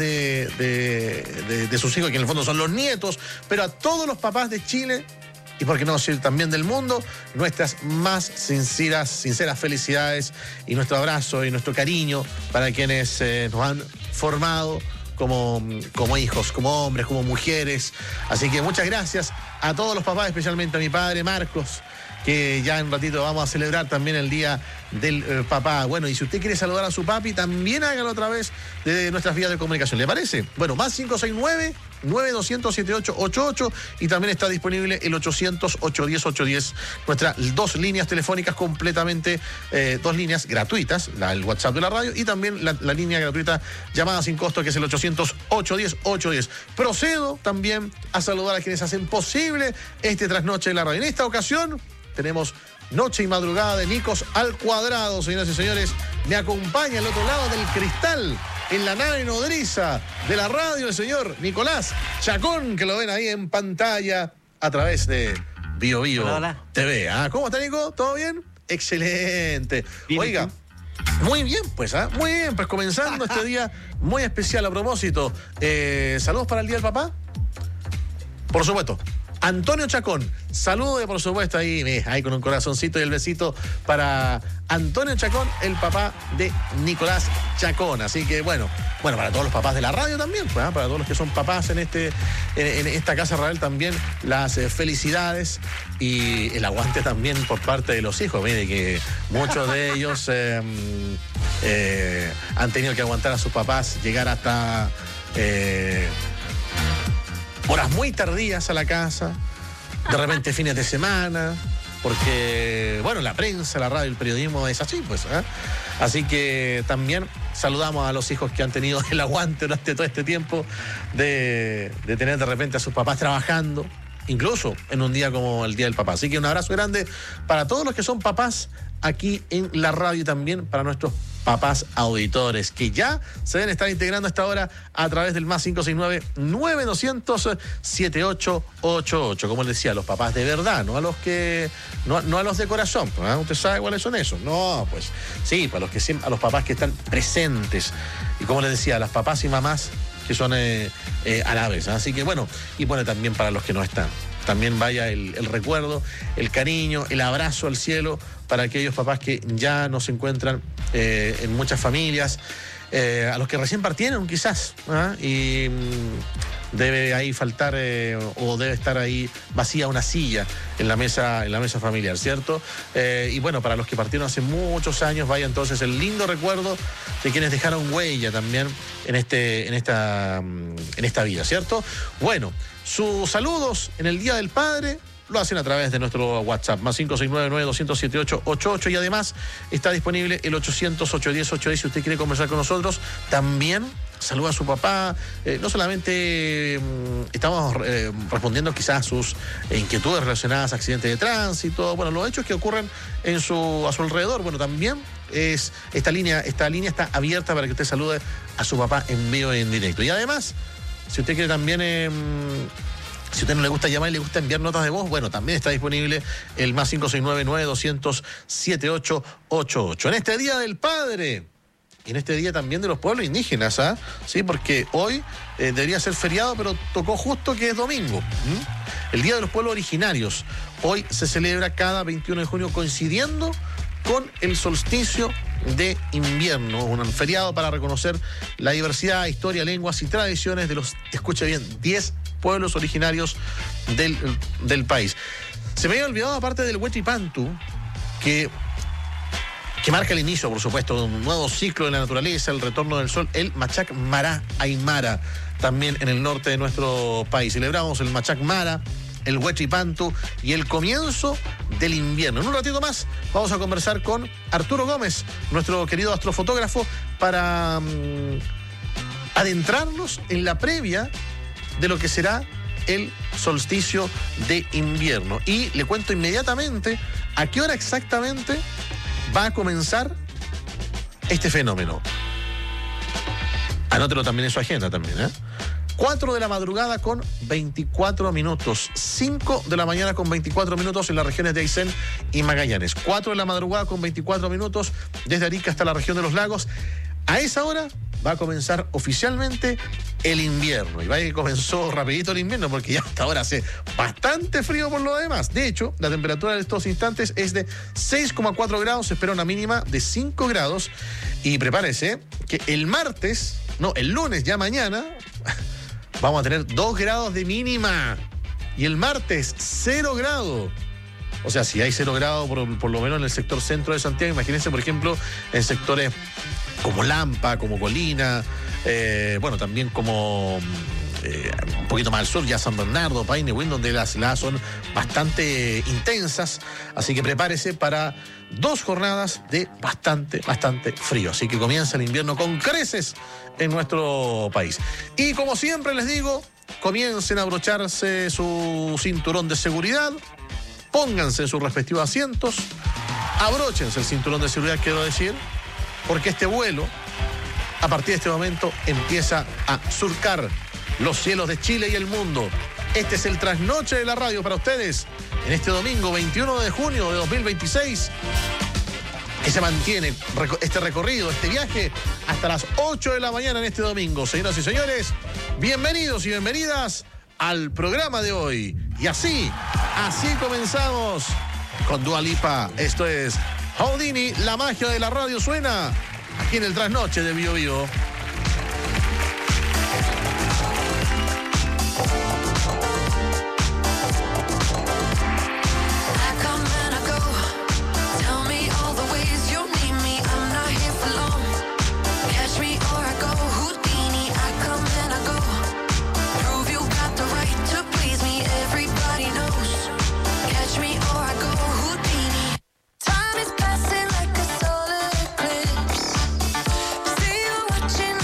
de sus hijos, que en el fondo son los nietos, pero a todos los papás de Chile, y por qué no decir también del mundo, nuestras más sinceras felicidades y nuestro abrazo y nuestro cariño para quienes nos han formado como hijos, como hombres, como mujeres. Así que muchas gracias a todos los papás, especialmente a mi padre Marcos, que ya en un ratito vamos a celebrar también el Día del Papá. Bueno, y si usted quiere saludar a su papi, también hágalo a través de nuestras vías de comunicación. ¿Le parece? Bueno, más 569-9200-7888 y también está disponible el 800-810-810. Nuestras dos líneas telefónicas completamente, dos líneas gratuitas, el WhatsApp de la radio y también la línea gratuita llamada sin costo, que es el 800-810-810. Procedo también a saludar a quienes hacen posible este trasnoche de la radio. En esta ocasión tenemos Noche y Madrugada de Nicos al Cuadrado, señoras y señores. Me acompaña al otro lado del cristal, en la nave nodriza de la radio, el señor Nicolás Chacón, que lo ven ahí en pantalla a través de BioBio TV. ¿Cómo está, Nico? ¿Todo bien? Excelente. Bien, oiga, muy bien, pues, muy bien, pues comenzando este día muy especial a propósito. ¿Saludos para el Día del Papá? Por supuesto. Antonio Chacón, salude por supuesto ahí con un corazoncito y el besito para Antonio Chacón, el papá de Nicolás Chacón. Así que bueno, para todos los papás de la radio también, pues, para todos los que son papás en esta Casa Radial también, las felicidades y el aguante también por parte de los hijos. Mire que muchos de ellos han tenido que aguantar a sus papás, llegar hasta horas muy tardías a la casa, de repente fines de semana, porque, bueno, la prensa, la radio, el periodismo es así, pues. Así que también saludamos a los hijos que han tenido el aguante durante todo este tiempo de tener de repente a sus papás trabajando, incluso en un día como el Día del Papá. Así que un abrazo grande para todos los que son papás aquí en la radio y también para nuestros papás auditores, que ya se deben estar integrando a esta hora a través del más 569-9200-7888. Como les decía, los papás de verdad, no a los de corazón. ¿Usted sabe cuáles son esos? No, pues sí, a los papás que están presentes. Y como les decía, las papás y mamás que son a la vez. Así que bueno, y bueno, también para los que no están. También vaya el recuerdo, el cariño, el abrazo al cielo para aquellos papás que ya no se encuentran en muchas familias, a los que recién partieron quizás, y debe ahí faltar o debe estar ahí vacía una silla en la mesa familiar, ¿cierto? Y bueno, para los que partieron hace muchos años, vaya entonces el lindo recuerdo de quienes dejaron huella también en esta vida, ¿cierto? Bueno, sus saludos en el Día del Padre lo hacen a través de nuestro WhatsApp, más 569-9200-7888, y además está disponible el 800-810-810 si usted quiere conversar con nosotros. También saluda a su papá. No solamente estamos respondiendo quizás a sus inquietudes relacionadas a accidentes de tránsito, bueno, los hechos que ocurren a su alrededor. Bueno, también esta línea está abierta para que usted salude a su papá en vivo y en directo. Y además, si usted quiere también, si a usted no le gusta llamar y le gusta enviar notas de voz, bueno, también está disponible el más 569-9200-7888. En este Día del Padre y en este día también de los pueblos indígenas, sí, porque hoy debería ser feriado, pero tocó justo que es domingo. El Día de los Pueblos Originarios. Hoy se celebra cada 21 de junio coincidiendo con el solsticio de invierno, un feriado para reconocer la diversidad, historia, lenguas y tradiciones de los, escuche bien, 10 pueblos originarios del país. Se me había olvidado, aparte del Huetripantu, que que marca el inicio, por supuesto, de un nuevo ciclo de la naturaleza, el retorno del sol, el Machac Mara Aymara, también en el norte de nuestro país. Celebramos el Machac Mara, el Huechipantu y el comienzo del invierno. En un ratito más vamos a conversar con Arturo Gómez, nuestro querido astrofotógrafo, para adentrarnos en la previa de lo que será el solsticio de invierno. Y le cuento inmediatamente a qué hora exactamente va a comenzar este fenómeno. Anótelo también en su agenda también, 4 de la madrugada con 24 minutos. 5 de la mañana con 24 minutos en las regiones de Aysén y Magallanes. 4 de la madrugada con 24 minutos desde Arica hasta la región de los lagos. A esa hora va a comenzar oficialmente el invierno. Y vaya que comenzó rapidito el invierno, porque ya hasta ahora hace bastante frío por lo demás. De hecho, la temperatura de estos instantes es de 6,4 grados. Se espera una mínima de 5 grados. Y prepárese que el lunes, ya mañana, vamos a tener 2 grados de mínima. Y el martes, 0 grados. O sea, si hay 0 grados por lo menos en el sector centro de Santiago, imagínense, por ejemplo, en sectores como Lampa, como Colina, también como un poquito más al sur, ya San Bernardo, Paine-Win, donde las heladas son bastante intensas. Así que prepárese para 2 jornadas de bastante frío. Así que comienza el invierno con creces en nuestro país. Y como siempre les digo, comiencen a abrocharse su cinturón de seguridad, pónganse en sus respectivos asientos, abróchense el cinturón de seguridad, quiero decir, porque este vuelo, a partir de este momento, empieza a surcar los cielos de Chile y el mundo. Este es el trasnoche de la radio para ustedes en este domingo 21 de junio de 2026, que se mantiene este recorrido, este viaje, hasta las 8 de la mañana en este domingo. Señoras y señores, bienvenidos y bienvenidas al programa de hoy. Y así comenzamos con Dua Lipa. Esto es Houdini, la magia de la radio suena aquí en el trasnoche de Bio Bio. Time is passing like a solar eclipse. See you watching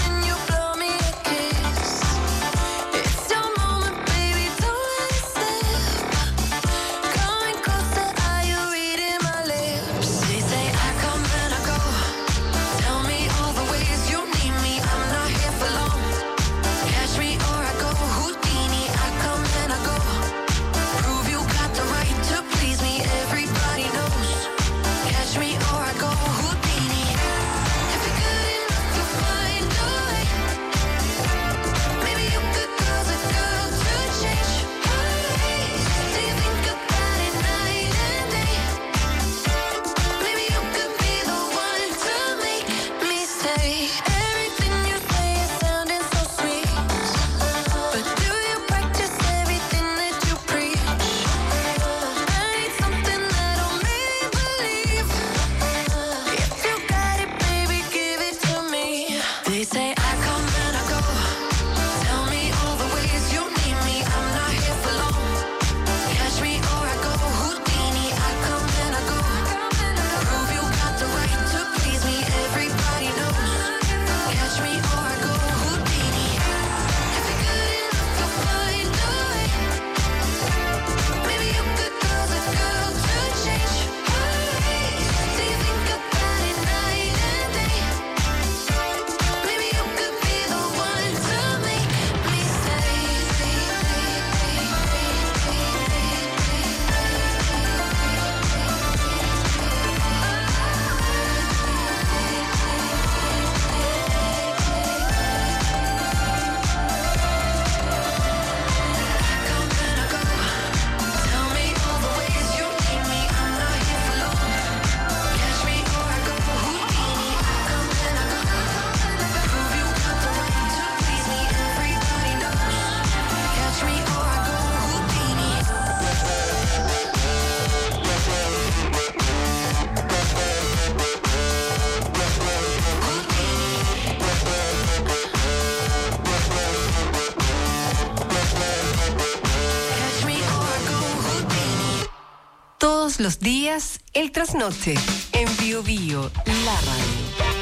Todos los días, el trasnoche. En Bio Bio, la radio.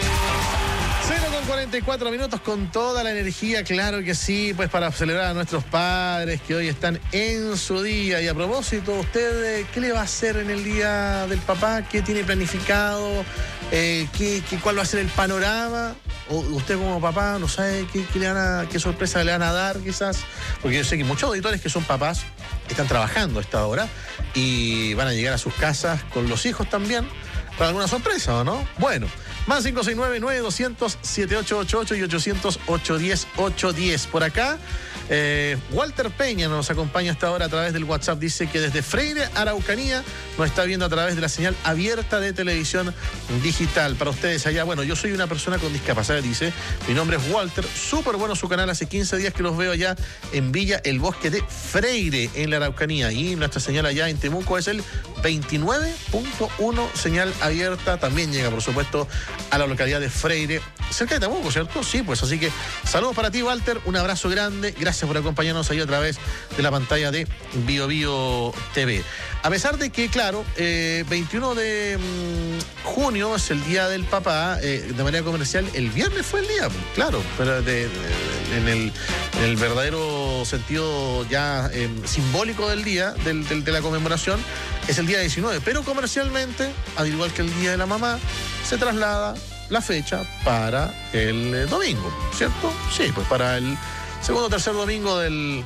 0:44 minutos con toda la energía, claro que sí, pues para celebrar a nuestros padres que hoy están en su día. Y a propósito, ¿usted qué le va a hacer en el día del papá? ¿Qué tiene planificado? ¿Cuál va a ser el panorama? ¿O usted como papá no sabe qué sorpresa le van a dar quizás? Porque yo sé que muchos auditores que son papás están trabajando a esta hora y van a llegar a sus casas con los hijos también para alguna sorpresa, ¿o no? Bueno, más 569-9200-7888 y 800-810-810. Por acá, Walter Peña nos acompaña hasta ahora a través del WhatsApp. Dice que desde Freire, Araucanía, nos está viendo a través de la señal abierta de televisión digital. Para ustedes allá, bueno, yo soy una persona con discapacidad, dice. Mi nombre es Walter. Súper bueno su canal. Hace 15 días que los veo allá en Villa El Bosque de Freire, en la Araucanía. Y nuestra señal allá en Temuco es el 29.1, señal abierta. También llega, por supuesto, a la localidad de Freire, cerca de Temuco, ¿cierto? Sí, pues así que saludos para ti, Walter, un abrazo grande, gracias por acompañarnos ahí a través de la pantalla de Bio Bio TV. A pesar de que, claro, 21 de junio es el Día del Papá, de manera comercial, el viernes fue el día, claro, pero en el verdadero sentido ya simbólico del día, de la conmemoración, es el día 19, pero comercialmente, al igual que el Día de la Mamá, se traslada la fecha para el domingo, ¿cierto? Sí, pues para el segundo o tercer domingo del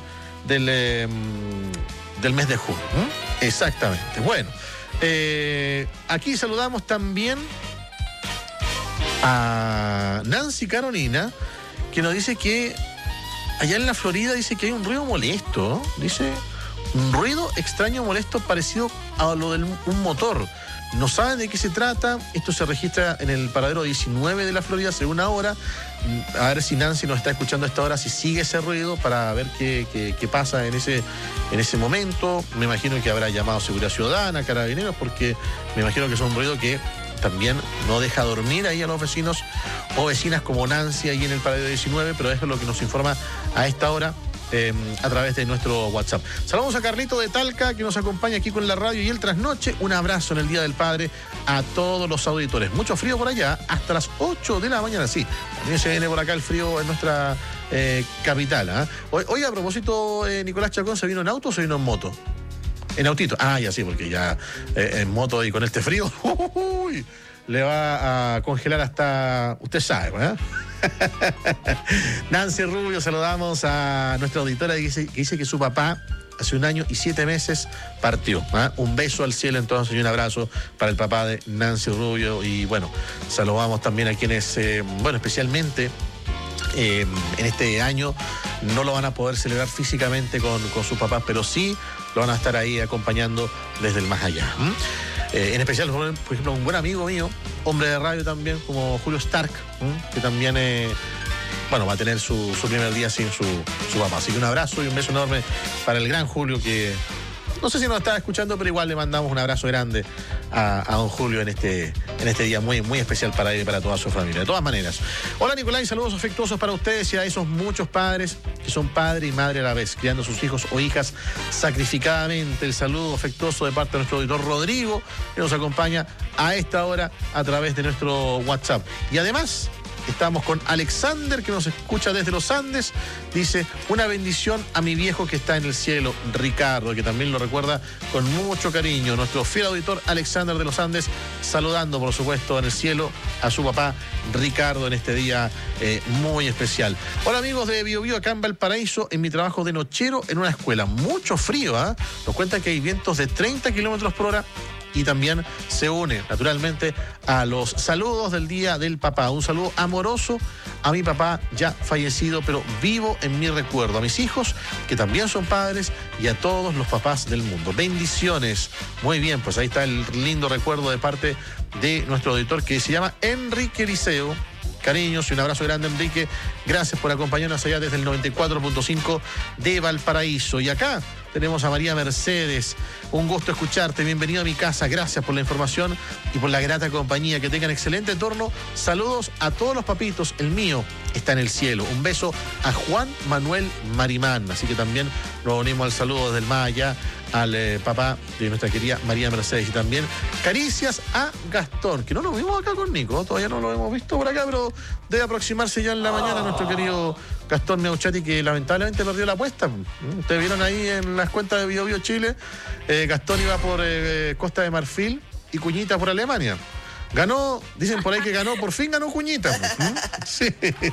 mes de junio. Exactamente. Bueno, aquí saludamos también a Nancy Carolina, que nos dice que allá en la Florida dice que hay un ruido molesto, dice un ruido extraño molesto parecido a lo de un motor. No saben de qué se trata. Esto se registra en el paradero 19 de la Florida, según ahora. A ver si Nancy nos está escuchando a esta hora, si sigue ese ruido, para ver qué pasa en ese momento. Me imagino que habrá llamado Seguridad Ciudadana, Carabineros, porque me imagino que es un ruido que también no deja dormir ahí a los vecinos o vecinas como Nancy ahí en el paradero 19, pero eso es lo que nos informa a esta hora. A través de nuestro WhatsApp. Saludamos a Carlito de Talca, que nos acompaña aquí con la radio y el trasnoche. Un abrazo en el Día del Padre a todos los auditores. Mucho frío por allá, hasta las 8 de la mañana, sí. También se viene por acá el frío en nuestra capital. ¿Eh? Hoy, a propósito, Nicolás Chacón, ¿se vino en auto o se vino en moto? En autito. Ah, ya sí, porque ya en moto y con este frío le va a congelar hasta... Usted sabe, ¿eh? Nancy Rubio, saludamos a nuestra auditora que dice que su papá hace 1 año y 7 meses partió. Un beso al cielo entonces y un abrazo para el papá de Nancy Rubio. Y bueno, saludamos también a quienes, especialmente en este año no lo van a poder celebrar físicamente con sus papás, pero sí lo van a estar ahí acompañando desde el más allá. En especial, por ejemplo, un buen amigo mío, hombre de radio también, como Julio Stark, que también va a tener su primer día sin su papá. Así que un abrazo y un beso enorme para el gran Julio, que no sé si nos está escuchando, pero igual le mandamos un abrazo grande a don Julio en este día muy, muy especial para él y para toda su familia. De todas maneras. Hola, Nicolás, saludos afectuosos para ustedes y a esos muchos padres que son padre y madre a la vez, criando a sus hijos o hijas sacrificadamente. El saludo afectuoso de parte de nuestro auditor Rodrigo, que nos acompaña a esta hora a través de nuestro WhatsApp. Y además... estamos con Alexander, que nos escucha desde los Andes. Dice, una bendición a mi viejo que está en el cielo, Ricardo, que también lo recuerda con mucho cariño. Nuestro fiel auditor Alexander de los Andes, saludando, por supuesto, en el cielo a su papá Ricardo en este día muy especial. Hola, amigos de Bio Bio, acá en Valparaíso, en mi trabajo de nochero en una escuela. Mucho frío, ¿eh? Nos cuenta que hay vientos de 30 kilómetros por hora. Y también se une, naturalmente, a los saludos del Día del Papá. Un saludo amoroso a mi papá ya fallecido, pero vivo en mi recuerdo. A mis hijos, que también son padres, y a todos los papás del mundo. Bendiciones. Muy bien, pues ahí está el lindo recuerdo de parte de nuestro auditor, que se llama Enrique Liceo. Cariños y un abrazo grande, Enrique. Gracias por acompañarnos allá desde el 94.5 de Valparaíso. Y acá tenemos a María Mercedes. Un gusto escucharte. Bienvenido a mi casa. Gracias por la información y por la grata compañía. Que tengan excelente turno. Saludos a todos los papitos. El mío está en el cielo. Un beso a Juan Manuel Marimán. Así que también nos unimos al saludo desde el más allá al papá de nuestra querida María Mercedes. Y también caricias a Gastón, que no lo vimos acá con Nico, todavía no lo hemos visto por acá, pero debe aproximarse ya en la mañana nuestro querido Gastón Meuchati, que lamentablemente perdió la apuesta. Ustedes vieron ahí en las cuentas de Bio Bio Chile, Gastón iba por Costa de Marfil y Cuñita por Alemania. Ganó, dicen por ahí que ganó, por fin ganó Cuñita. Sí.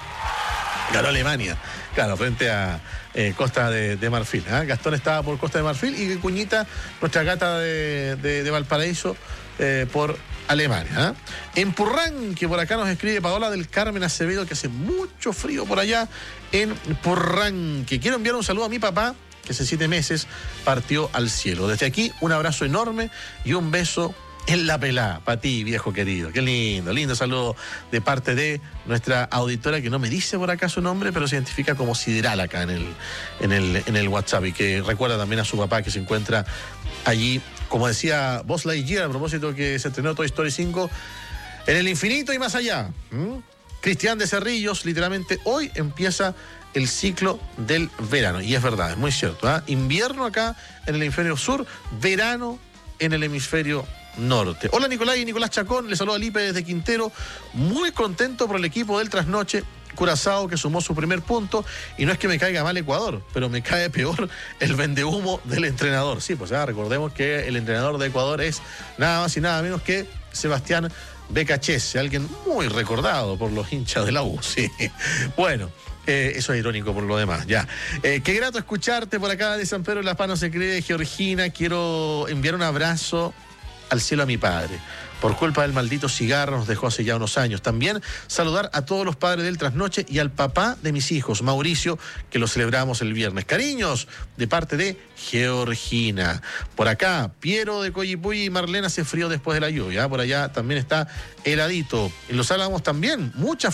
Ganó Alemania, claro, frente a Costa de Marfil. Gastón estaba por Costa de Marfil y Cuñita, nuestra gata de Valparaíso, por Alemania. En Purranque, por acá nos escribe Paola del Carmen Acevedo, que hace mucho frío por allá en Purranque. Quiero enviar un saludo a mi papá, que hace 7 meses partió al cielo. Desde aquí, un abrazo enorme y un beso en la pelá, para ti, viejo querido. Qué lindo saludo de parte de nuestra auditora, que no me dice por acá su nombre, pero se identifica como Sideral acá en el WhatsApp, y que recuerda también a su papá, que se encuentra allí, como decía Buzz Lightyear, a propósito que se estrenó Toy Story 5, en el infinito y más allá. Cristian de Cerrillos, literalmente hoy empieza el ciclo del verano, y es verdad, es muy cierto. Invierno acá en el hemisferio sur, verano en el hemisferio norte. Hola Nicolás y Nicolás Chacón, les saluda Lipe desde Quintero, muy contento por el equipo del Trasnoche Curazao, que sumó su primer punto, y no es que me caiga mal Ecuador, pero me cae peor el vendehumo del entrenador. Sí, pues recordemos que el entrenador de Ecuador es nada más y nada menos que Sebastián Becachese, alguien muy recordado por los hinchas de la U. Sí. Bueno, eso es irónico por lo demás, ya. Qué grato escucharte por acá de San Pedro de las Panos, se cree Georgina. Quiero enviar un abrazo al cielo a mi padre. Por culpa del maldito cigarro nos dejó hace ya unos años. También saludar a todos los padres del Trasnoche y al papá de mis hijos, Mauricio, que lo celebramos el viernes. Cariños de parte de Georgina. Por acá, Piero de Coyipulli y Marlena se frío después de la lluvia. Por allá también está heladito. En Los Álamos también, mucha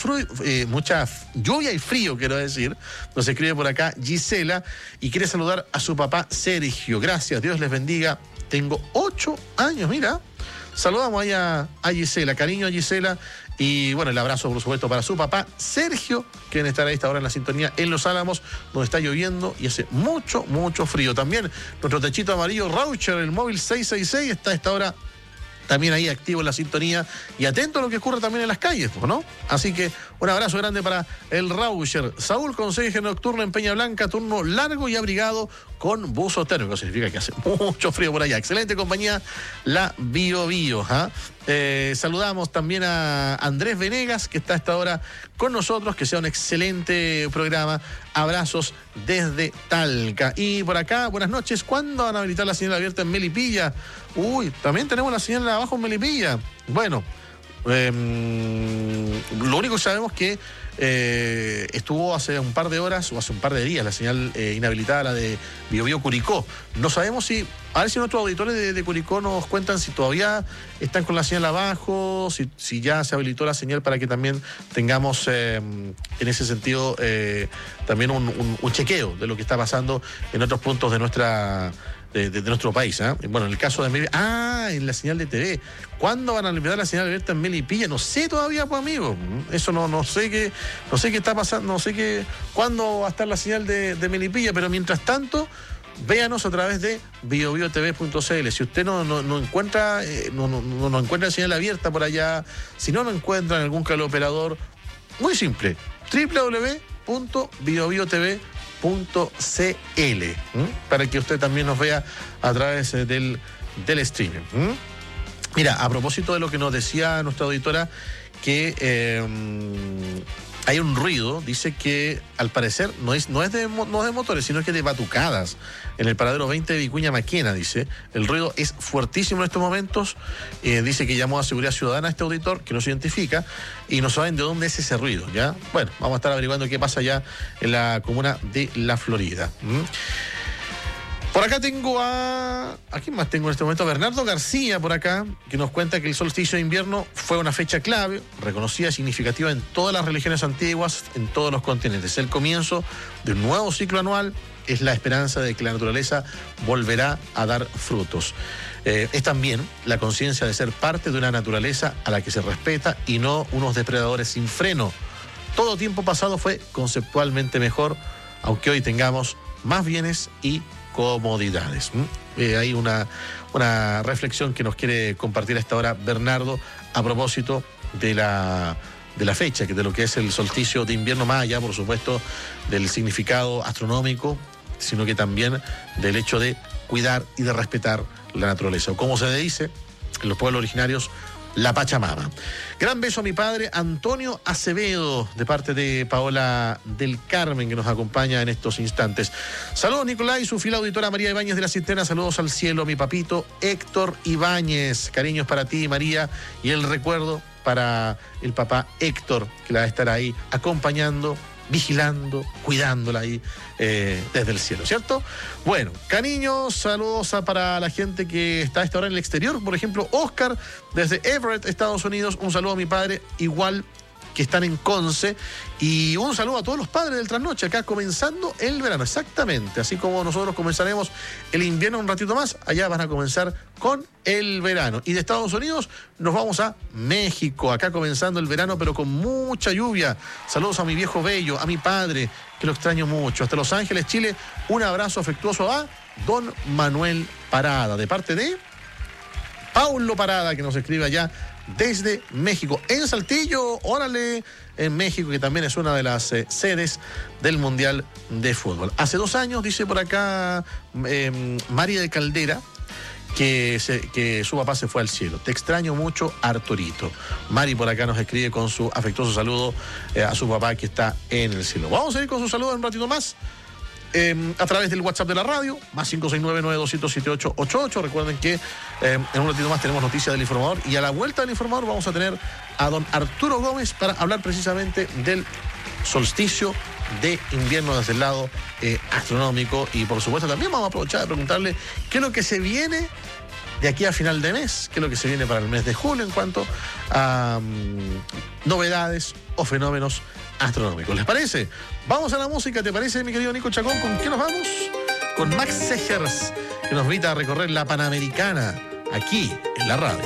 lluvia y frío, quiero decir. Nos escribe por acá Gisela y quiere saludar a su papá Sergio. Gracias, Dios les bendiga. Tengo 8 años, mira. Saludamos ahí a Gisela, cariño a Gisela, y bueno, el abrazo por supuesto para su papá Sergio, que estará a esta hora en la sintonía en Los Álamos, donde está lloviendo y hace mucho frío. También nuestro techito amarillo Raucher, el móvil 666, está a esta hora también ahí activo en la sintonía y atento a lo que ocurre también en las calles, ¿no? Así que un abrazo grande para el Rauscher. Saúl, conseje nocturno en Peña Blanca, turno largo y abrigado con buzo térmico. Significa que hace mucho frío por allá. Excelente compañía, la Bio Bio. Saludamos también a Andrés Venegas, que está a esta hora con nosotros. Que sea un excelente programa. Abrazos desde Talca. Y por acá, buenas noches. ¿Cuándo van a habilitar la señal abierta en Melipilla? Uy, también tenemos la señal abajo en Melipilla. Bueno, lo único que sabemos es que estuvo hace un par de horas o hace un par de días la señal inhabilitada, la de Bio Bio Curicó. No sabemos si, a ver si nuestros auditores de Curicó nos cuentan si todavía están con la señal abajo, si ya se habilitó la señal, para que también tengamos en ese sentido también un chequeo de lo que está pasando en otros puntos de nuestro país. Bueno, en el caso de Melipilla, en la señal de TV. ¿Cuándo van a limitar la señal abierta en Melipilla? No sé todavía, pues, amigo. Eso no sé qué está pasando, no sé cuándo va a estar la señal de Melipilla, pero mientras tanto, véanos a través de biobiotv.cl. Si usted no encuentra la señal abierta por allá, si no encuentra en algún teleoperador, muy simple, www.biobiotv.cl, para que usted también nos vea a través del streaming. Mira, a propósito de lo que nos decía nuestra auditora, que hay un ruido, dice que al parecer no es de motores, sino que de batucadas en el paradero 20 de Vicuña Maquena, dice. El ruido es fuertísimo en estos momentos. Dice que llamó a Seguridad Ciudadana a este auditor, que no se identifica, y no saben de dónde es ese ruido, ¿ya? Bueno, vamos a estar averiguando qué pasa ya en la comuna de La Florida. Por acá tengo ¿a quién más tengo en este momento? A Bernardo García por acá, que nos cuenta que el solsticio de invierno fue una fecha clave, reconocida y significativa en todas las religiones antiguas, en todos los continentes. El comienzo de un nuevo ciclo anual, es la esperanza de que la naturaleza volverá a dar frutos. Es también la conciencia de ser parte de una naturaleza a la que se respeta y no unos depredadores sin freno. Todo tiempo pasado fue conceptualmente mejor, aunque hoy tengamos más bienes y comodidades. hay una reflexión que nos quiere compartir a esta hora Bernardo a propósito de la fecha, de lo que es el solsticio de invierno, más allá, por supuesto, del significado astronómico, sino que también del hecho de cuidar y de respetar la naturaleza, o como se dice en los pueblos originarios, la Pachamama. Gran beso a mi padre Antonio Acevedo, de parte de Paola del Carmen, que nos acompaña en estos instantes. Saludos, Nicolás, y su fiel auditora María Ibáñez de la Cisterna. Saludos al cielo, mi papito Héctor Ibáñez. Cariños para ti, María, y el recuerdo para el papá Héctor, que la va a estar ahí acompañando, vigilando, cuidándola ahí desde el cielo, ¿cierto? Bueno, cariños, saludos para la gente que está a esta hora en el exterior. Por ejemplo, Oscar, desde Everett, Estados Unidos. Un saludo a mi padre, igual que están en Conce. Y un saludo a todos los padres del Trasnoche, acá comenzando el verano, exactamente. Así como nosotros comenzaremos el invierno un ratito más, allá van a comenzar con el verano. Y de Estados Unidos nos vamos a México, acá comenzando el verano, pero con mucha lluvia. Saludos a mi viejo bello, a mi padre, que lo extraño mucho. Hasta Los Ángeles, Chile, un abrazo afectuoso a don Manuel Parada, de parte de Paulo Parada, que nos escribe allá desde México. En Saltillo, órale, en México, que también es una de las sedes del Mundial de Fútbol. Hace 2 años, dice por acá María de Caldera, que su papá se fue al cielo. Te extraño mucho, Arturito. Mari por acá nos escribe con su afectuoso saludo a su papá, que está en el cielo. Vamos a ir con su saludo un ratito más. A través del WhatsApp de la radio, más 569-9200-7888. Recuerden que en un ratito más tenemos noticias del informador, y a la vuelta del informador vamos a tener a don Arturo Gómez para hablar precisamente del solsticio de invierno desde el lado astronómico, y por supuesto también vamos a aprovechar de preguntarle qué es lo que se viene de aquí a final de mes, qué es lo que se viene para el mes de julio en cuanto a novedades o fenómenos astronómicos. ¿Les parece? Vamos a la música, ¿te parece, mi querido Nico Chacón? ¿Con qué nos vamos? Con Max Segers, que nos invita a recorrer la Panamericana aquí en la radio.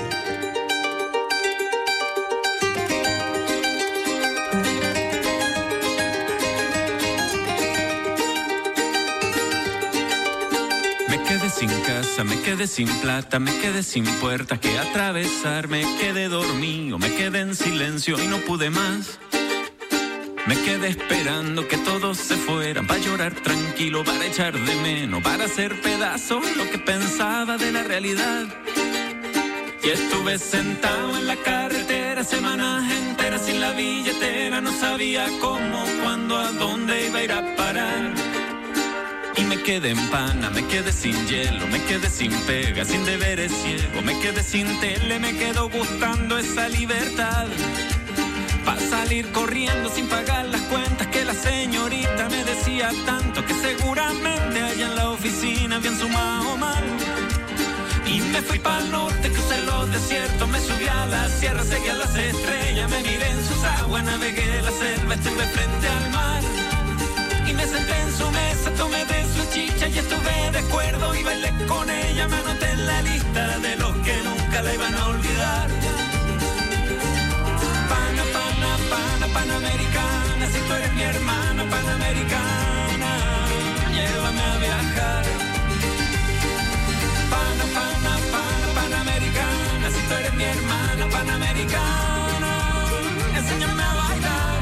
Me quedé sin casa, me quedé sin plata, me quedé sin puertas que atravesar, me quedé dormido, me quedé en silencio y no pude más. Me quedé esperando que todos se fueran, para llorar tranquilo, para echar de menos, para hacer pedazos lo que pensaba de la realidad. Y estuve sentado en la carretera semanas enteras sin la billetera, no sabía cómo, cuándo, a dónde iba a ir a parar. Y me quedé en pana, me quedé sin hielo, me quedé sin pega, sin deberes ciego, me quedé sin tele, me quedó gustando esa libertad. Pa' salir corriendo sin pagar las cuentas que la señorita me decía tanto, que seguramente allá en la oficina habían sumado mal. Y me fui pa'l norte, crucé los desiertos, me subí a la sierra, seguí a las estrellas, me miré en sus aguas, navegué la selva, estuve frente al mar. Y me senté en su mesa, tomé de su chicha y estuve de acuerdo y bailé con ella, me anoté en la lista de los que nunca la iban a olvidar. Panamericana, si tú eres mi hermana Panamericana, llévame a viajar. Panamericana, si tú eres mi hermana Panamericana, enséñame a bailar.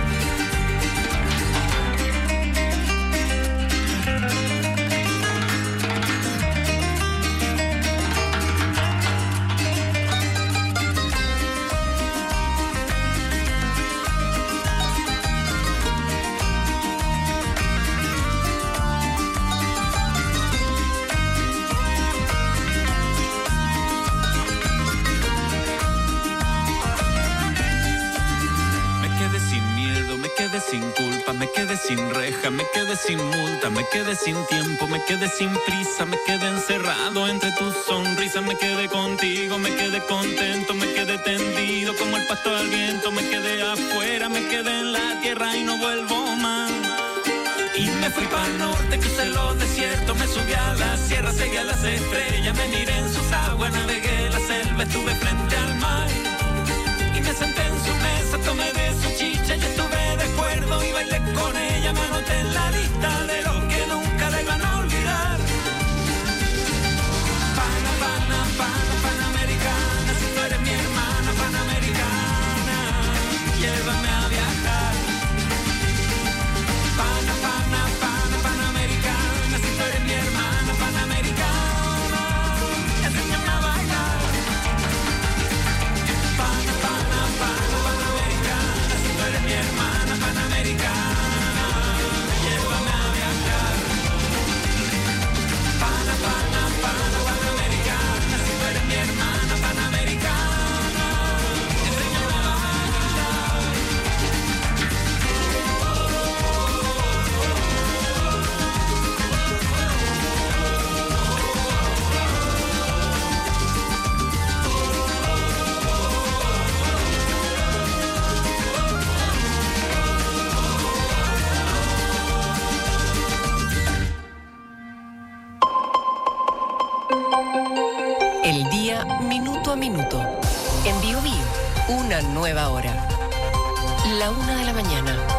Sin culpa, me quedé sin reja, me quedé sin multa, me quedé sin tiempo, me quedé sin prisa, me quedé encerrado entre tus sonrisas, me quedé contigo, me quedé contento, me quedé tendido como el pasto al viento, me quedé afuera, me quedé en la tierra y no vuelvo más. Y me fui pa'l norte, crucé los desiertos, me subí a la sierra, seguí a las estrellas, me miré en sus aguas, navegué la selva, estuve frente al mar. Y me senté en su mesa, tomé de su chicha y estuve de acuerdo y bailé con ella, me anoté en la lista de los que nunca la iban a olvidar. minuto a minuto. En BioBio, una nueva hora. La 1 de la mañana.